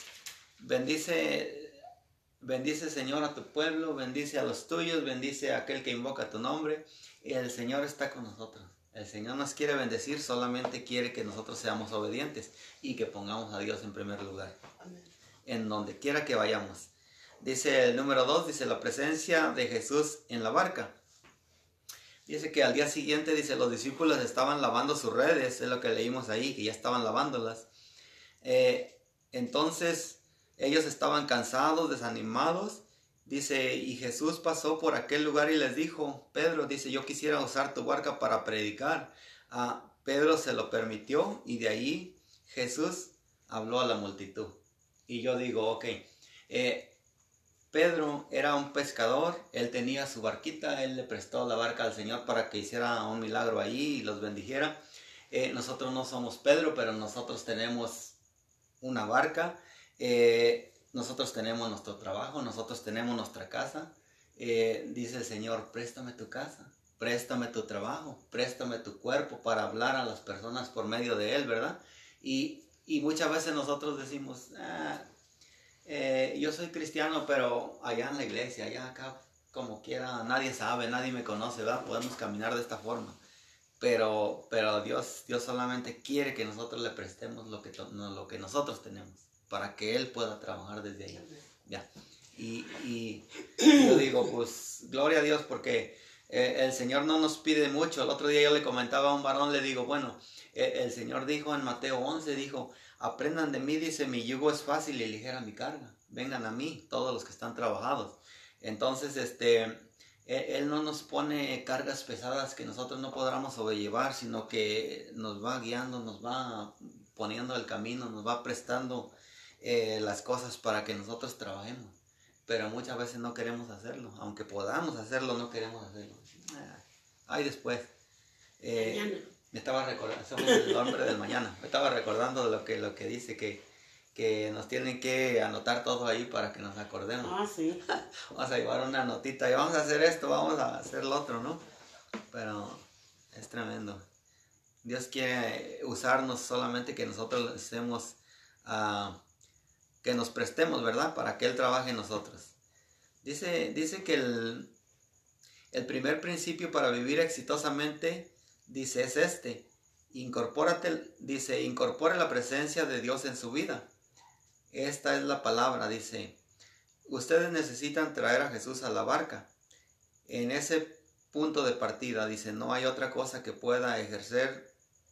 bendice, bendice Señor a tu pueblo, bendice a los tuyos, bendice a aquel que invoca tu nombre, y el Señor está con nosotros. El Señor nos quiere bendecir, solamente quiere que nosotros seamos obedientes y que pongamos a Dios en primer lugar. Amén. En donde quiera que vayamos. Dice el número dos, dice la presencia de Jesús en la barca. Dice que al día siguiente, dice, los discípulos estaban lavando sus redes, es lo que leímos ahí, que ya estaban lavándolas. Eh, entonces, ellos estaban cansados, desanimados. Dice, y Jesús pasó por aquel lugar y les dijo, Pedro, dice, yo quisiera usar tu barca para predicar. A Pedro se lo permitió y de ahí Jesús habló a la multitud. Y yo digo, ok, eh, Pedro era un pescador, él tenía su barquita, él le prestó la barca al Señor para que hiciera un milagro allí y los bendijera. Eh, nosotros no somos Pedro, pero nosotros tenemos una barca, eh, nosotros tenemos nuestro trabajo, nosotros tenemos nuestra casa. Eh, dice el Señor, préstame tu casa, préstame tu trabajo, préstame tu cuerpo para hablar a las personas por medio de Él, ¿verdad? Y, y muchas veces nosotros decimos, ah, Eh, yo soy cristiano, pero allá en la iglesia, allá acá, como quiera, nadie sabe, nadie me conoce, ¿verdad? Podemos caminar de esta forma. Pero, pero Dios, Dios solamente quiere que nosotros le prestemos lo que, no, lo que nosotros tenemos, para que Él pueda trabajar desde ahí. Ya. Y, y yo digo, pues, gloria a Dios, porque eh, el Señor no nos pide mucho. El otro día yo le comentaba a un varón, le digo, bueno, eh, el Señor dijo en Mateo once, dijo, aprendan de mí, dice, mi yugo es fácil y ligera mi carga. Vengan a mí, todos los que están trabajados. Entonces, este, él, él no nos pone cargas pesadas que nosotros no podamos sobrellevar, sino que nos va guiando, nos va poniendo el camino, nos va prestando eh, las cosas para que nosotros trabajemos. Pero muchas veces no queremos hacerlo. Aunque podamos hacerlo, no queremos hacerlo. Ay, después. Eh, Mañana. Me estaba recordando, somos el hombre del mañana, me estaba recordando de lo que, lo que dice, que, que nos tienen que anotar todo ahí para que nos acordemos. Ah, sí. Vamos a llevar una notita y vamos a hacer esto, vamos a hacer lo otro, ¿no? Pero es tremendo. Dios quiere usarnos solamente que nosotros estemos, uh, que nos prestemos, ¿verdad? Para que Él trabaje en nosotros. Dice, dice que el, el primer principio para vivir exitosamente, dice, es este, incorpórate, dice, incorpore la presencia de Dios en su vida. Esta es la palabra, dice, ustedes necesitan traer a Jesús a la barca. En ese punto de partida, dice, no hay otra cosa que pueda ejercer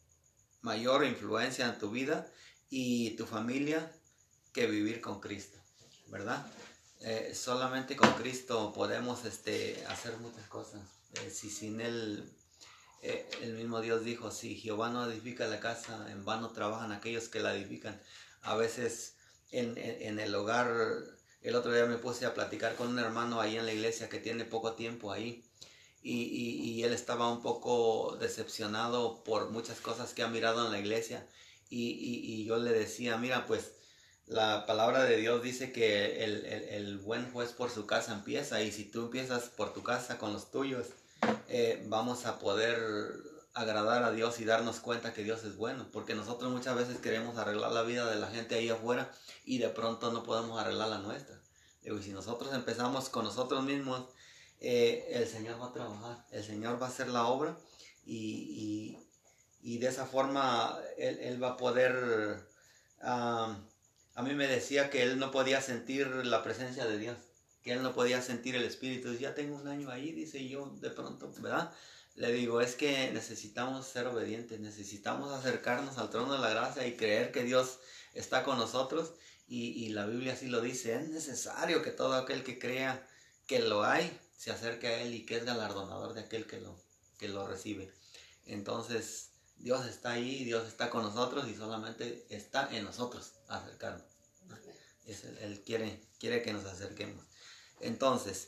mayor influencia en tu vida y tu familia que vivir con Cristo, ¿verdad? Eh, solamente con Cristo podemos este, hacer muchas cosas. Eh, si sin Él, eh, el mismo Dios dijo, si Jehová no edifica la casa, en vano trabajan aquellos que la edifican. A veces en, en, en el hogar, el otro día me puse a platicar con un hermano ahí en la iglesia que tiene poco tiempo ahí. Y, y, y él estaba un poco decepcionado por muchas cosas que ha mirado en la iglesia. Y, y, y yo le decía, mira, pues la palabra de Dios dice que el, el, el buen juez por su casa empieza. Y si tú empiezas por tu casa con los tuyos, eh, vamos a poder agradar a Dios y darnos cuenta que Dios es bueno. Porque nosotros muchas veces queremos arreglar la vida de la gente ahí afuera y de pronto no podemos arreglar la nuestra. Digo, y si nosotros empezamos con nosotros mismos, Eh, el Señor va a trabajar, el Señor va a hacer la obra y, y, y de esa forma Él, él va a poder, um, a mí me decía que Él no podía sentir la presencia de Dios, que Él no podía sentir el Espíritu. Ya tengo un año ahí, dice, yo de pronto, ¿verdad? Le digo, es que necesitamos ser obedientes, necesitamos acercarnos al trono de la gracia y creer que Dios está con nosotros y, y la Biblia así lo dice, es necesario que todo aquel que crea que lo hay, se acerque a Él y que es galardonador de aquel que lo, que lo recibe. Entonces, Dios está ahí, Dios está con nosotros y solamente está en nosotros acercarnos. Es, él, él quiere, quiere que nos acerquemos. Entonces,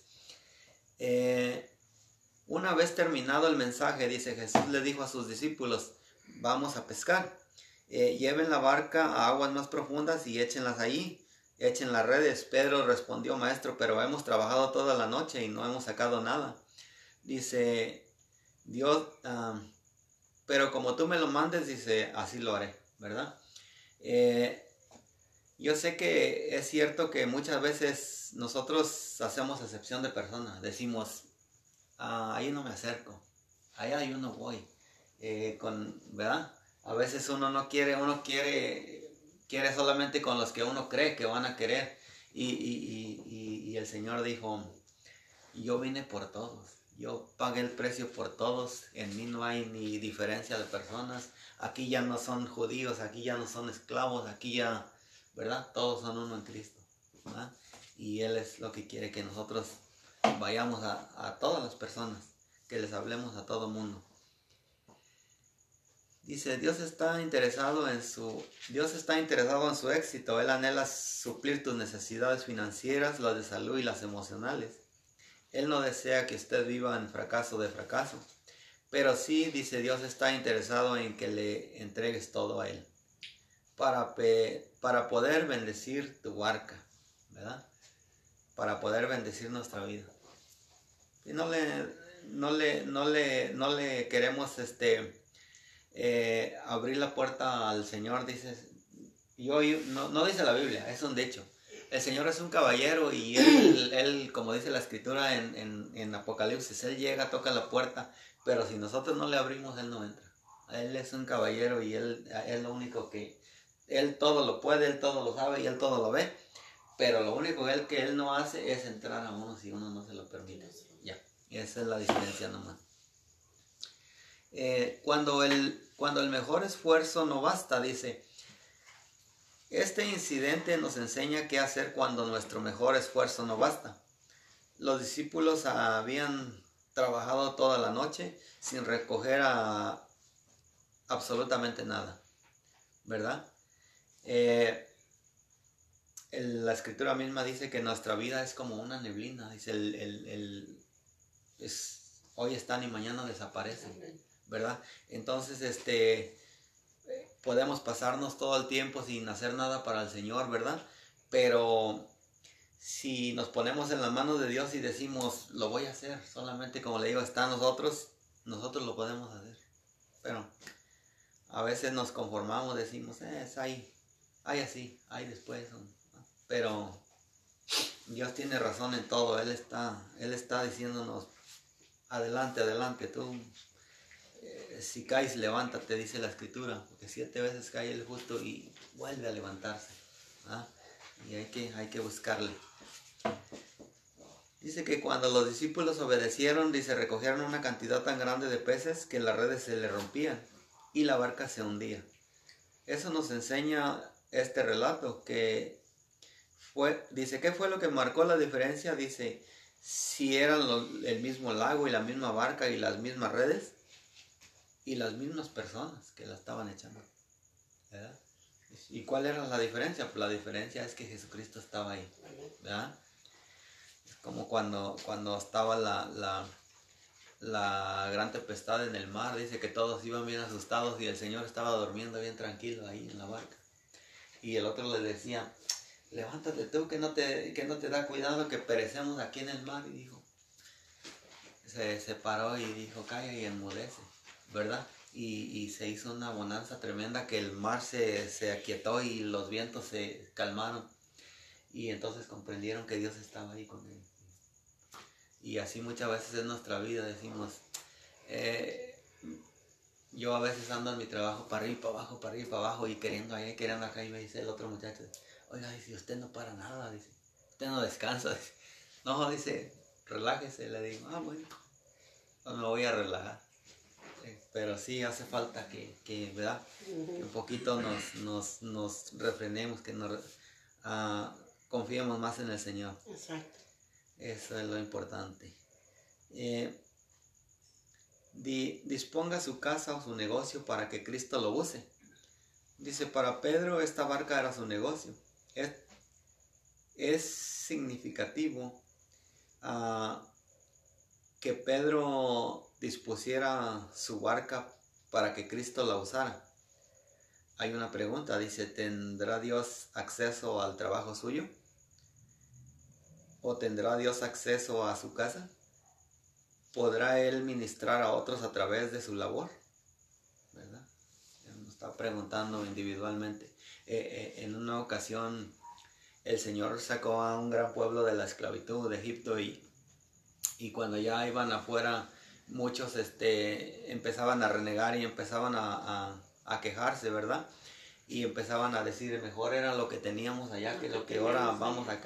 eh, una vez terminado el mensaje, dice, Jesús le dijo a sus discípulos, vamos a pescar. Eh, lleven la barca a aguas más profundas y échenlas ahí. Echen las redes. Pedro respondió, maestro, pero hemos trabajado toda la noche y no hemos sacado nada. Dice, Dios, uh, pero como tú me lo mandes, dice, así lo haré, ¿verdad? Eh, yo sé que es cierto que muchas veces nosotros hacemos excepción de personas. Decimos, ah, ahí no me acerco, allá yo no voy, eh, con, ¿verdad? A veces uno no quiere, uno quiere... quiere solamente con los que uno cree que van a querer. Y, y, y, y el Señor dijo, yo vine por todos. Yo pagué el precio por todos, en mí no hay ni diferencia de personas. Aquí ya no son judíos, aquí ya no son esclavos, aquí ya, ¿verdad? Todos son uno en Cristo, ¿verdad? Y Él es lo que quiere que nosotros vayamos a, a todas las personas, que les hablemos a todo mundo. Dice, Dios está interesado en su, Dios está interesado en su éxito. Él anhela suplir tus necesidades financieras, las de salud y las emocionales. Él no desea que usted viva en fracaso de fracaso. Pero sí, dice, Dios está interesado en que le entregues todo a Él. Para, pe, para poder bendecir tu barca, ¿verdad? Para poder bendecir nuestra vida. Y no le, no le, no le, no le queremos, este... Eh, abrir la puerta al Señor, dice, yo, yo no, no dice la Biblia, es un dicho. El Señor es un caballero y él, él como dice la escritura en, en, en Apocalipsis, Él llega, toca la puerta, pero si nosotros no le abrimos, Él no entra. Él es un caballero y Él es lo único que, Él todo lo puede, Él todo lo sabe y Él todo lo ve, pero lo único que Él, que él no hace es entrar a uno si uno no se lo permite. Ya, esa es la diferencia nomás. Eh, cuando, el, cuando el mejor esfuerzo no basta, dice, este incidente nos enseña qué hacer cuando nuestro mejor esfuerzo no basta. Los discípulos habían trabajado toda la noche sin recoger a absolutamente nada, ¿verdad? Eh, el, la escritura misma dice que nuestra vida es como una neblina, dice, el, el, el, es, hoy están y mañana desaparecen, ¿verdad? Entonces, este, podemos pasarnos todo el tiempo sin hacer nada para el Señor, ¿verdad? Pero si nos ponemos en las manos de Dios y decimos, lo voy a hacer, solamente como le digo, está a nosotros, nosotros lo podemos hacer. Pero a veces nos conformamos, decimos, eh, es ahí, hay así, hay después. Pero Dios tiene razón en todo, Él está, Él está diciéndonos, adelante, adelante, tú. Si caes, levántate, dice la escritura, porque siete veces cae el justo y vuelve a levantarse, ¿ah? Y hay que, hay que buscarle. Dice que cuando los discípulos obedecieron, dice, recogieron una cantidad tan grande de peces que las redes se le rompían y la barca se hundía. Eso nos enseña este relato, que fue, dice, ¿qué fue lo que marcó la diferencia? Dice, si eran lo, el mismo lago y la misma barca y las mismas redes, y las mismas personas que la estaban echando, ¿verdad? ¿Y cuál era la diferencia? Pues la diferencia es que Jesucristo estaba ahí, ¿verdad? Es como cuando, cuando estaba la, la, la gran tempestad en el mar, dice que todos iban bien asustados y el Señor estaba durmiendo bien tranquilo ahí en la barca. Y el otro le decía, levántate tú, que no te, que no te da cuidado que perecemos aquí en el mar. Y dijo, se, se paró y dijo, calla y enmudece, ¿verdad? Y, y se hizo una bonanza tremenda, que el mar se, se aquietó y los vientos se calmaron. Y entonces comprendieron que Dios estaba ahí con él. Y así muchas veces en nuestra vida decimos, eh, yo a veces ando en mi trabajo para arriba, para abajo, para arriba, para abajo, y queriendo allá y queriendo acá, y me dice el otro muchacho, oiga, dice, usted no para nada, dice, usted no descansa, dice. No, dice, relájese, le digo, ah, bueno, no me voy a relajar. Pero sí hace falta que, que ¿verdad? Uh-huh. Que un poquito nos, nos, nos refrenemos, que nos uh, confiemos más en el Señor. Exacto. Eso es lo importante. Eh, di, disponga su casa o su negocio para que Cristo lo use. Dice, para Pedro esta barca era su negocio. Es, es significativo uh, que Pedro dispusiera su barca para que Cristo la usara. Hay una pregunta, dice, ¿tendrá Dios acceso al trabajo suyo? ¿O tendrá Dios acceso a su casa? ¿Podrá Él ministrar a otros a través de su labor? ¿Verdad? Nos está preguntando individualmente. Eh, eh, en una ocasión el Señor sacó a un gran pueblo de la esclavitud de Egipto y, y cuando ya iban afuera, muchos este, empezaban a renegar y empezaban a, a, a quejarse, ¿verdad? Y empezaban a decir, mejor era lo que teníamos allá que lo que ahora vamos acá.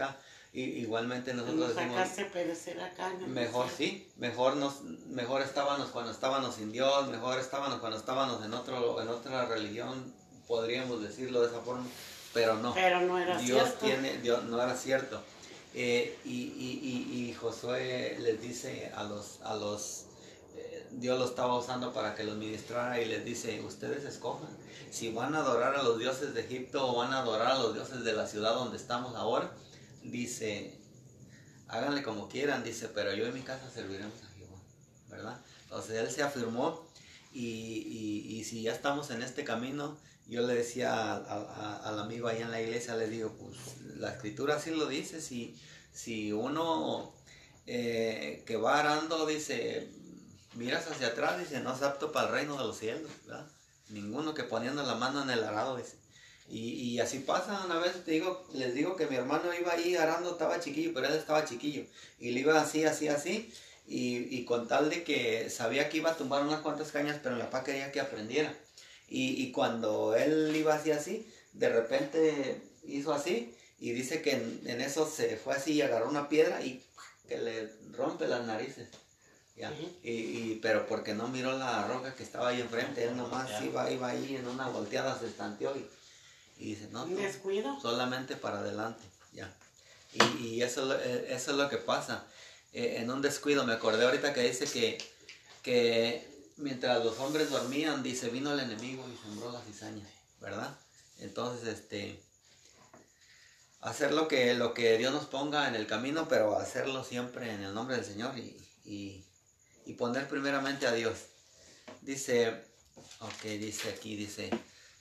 Y, igualmente nosotros decimos, perecer acá, no mejor sí, mejor nos, mejor estábamos cuando estábamos sin Dios, mejor estábamos cuando estábamos en otro, en otra religión, podríamos decirlo de esa forma, pero no. Pero no era Dios cierto. tiene, Dios no era cierto. Eh, y, y, y, y Josué les dice a los, a los eh, Dios lo estaba usando para que los ministrara y les dice, ustedes escojan si van a adorar a los dioses de Egipto o van a adorar a los dioses de la ciudad donde estamos ahora. Dice, háganle como quieran, dice, pero yo y mi casa serviremos a Jehová, ¿verdad? Entonces él se afirmó y, y, y si ya estamos en este camino, yo le decía a, a, al amigo ahí en la iglesia, le digo, pues la escritura así lo dice, si, si uno eh, que va arando, dice, miras hacia atrás, dice, no es apto para el reino de los cielos, ¿verdad? Ninguno que poniendo la mano en el arado, dice. Y, y así pasa, una vez te digo, les digo que mi hermano iba ahí arando, estaba chiquillo, pero él estaba chiquillo, y le iba así, así, así, y, y con tal de que sabía que iba a tumbar unas cuantas cañas, pero mi papá quería que aprendiera. Y, y cuando él iba así, así, de repente hizo así, y dice que en, en eso se fue así y agarró una piedra y que le rompe las narices. ¿Ya? Uh-huh. y, y, pero porque no miró la roca que estaba ahí enfrente, él nomás yeah. iba, iba ahí en una volteada, se estanteó y, y dice, no, descuido, solamente para adelante. ¿Ya? Y, y eso, eso es lo que pasa. Eh, en un descuido, me acordé ahorita que dice que, que mientras los hombres dormían, dice, vino el enemigo y sembró la cizaña, ¿verdad? Entonces, este, hacer lo que, lo que Dios nos ponga en el camino, pero hacerlo siempre en el nombre del Señor y, y, y poner primeramente a Dios. Dice, ok, dice aquí, dice,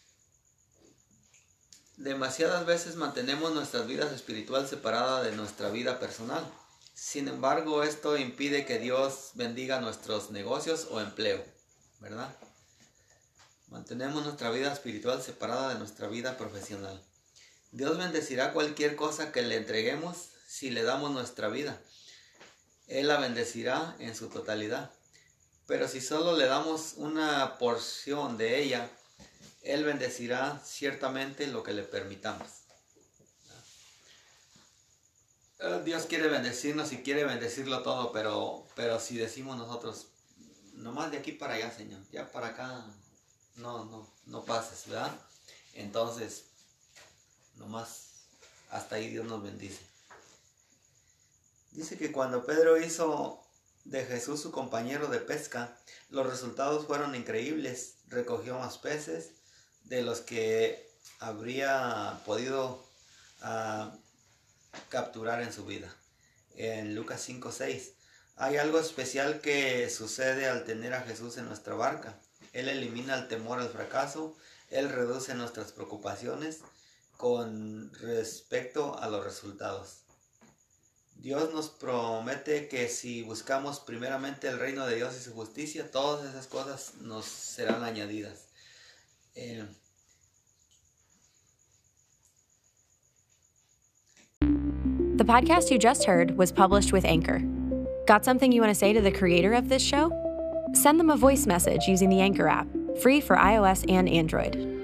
demasiadas veces mantenemos nuestras vidas espirituales separadas de nuestra vida personal. Sin embargo, esto impide que Dios bendiga nuestros negocios o empleo, ¿verdad? Mantenemos nuestra vida espiritual separada de nuestra vida profesional. Dios bendecirá cualquier cosa que le entreguemos si le damos nuestra vida. Él la bendecirá en su totalidad. Pero si solo le damos una porción de ella, Él bendecirá ciertamente lo que le permitamos. Dios quiere bendecirnos y quiere bendecirlo todo, pero, pero si decimos nosotros, nomás de aquí para allá, Señor, ya para acá, no, no, no pases, ¿verdad? Entonces, nomás hasta ahí Dios nos bendice. Dice que cuando Pedro hizo de Jesús su compañero de pesca, los resultados fueron increíbles. Recogió más peces de los que habría podido uh, capturar en su vida. En Lucas cinco seis, hay algo especial que sucede al tener a Jesús en nuestra barca. Él elimina el temor al fracaso, Él reduce nuestras preocupaciones con respecto a los resultados. Dios nos promete que si buscamos primeramente el reino de Dios y su justicia, todas esas cosas nos serán añadidas. Eh, The podcast you just heard was published with Anchor. Got something you want to say to the creator of this show? Send them a voice message using the Anchor app, free for iOS and Android.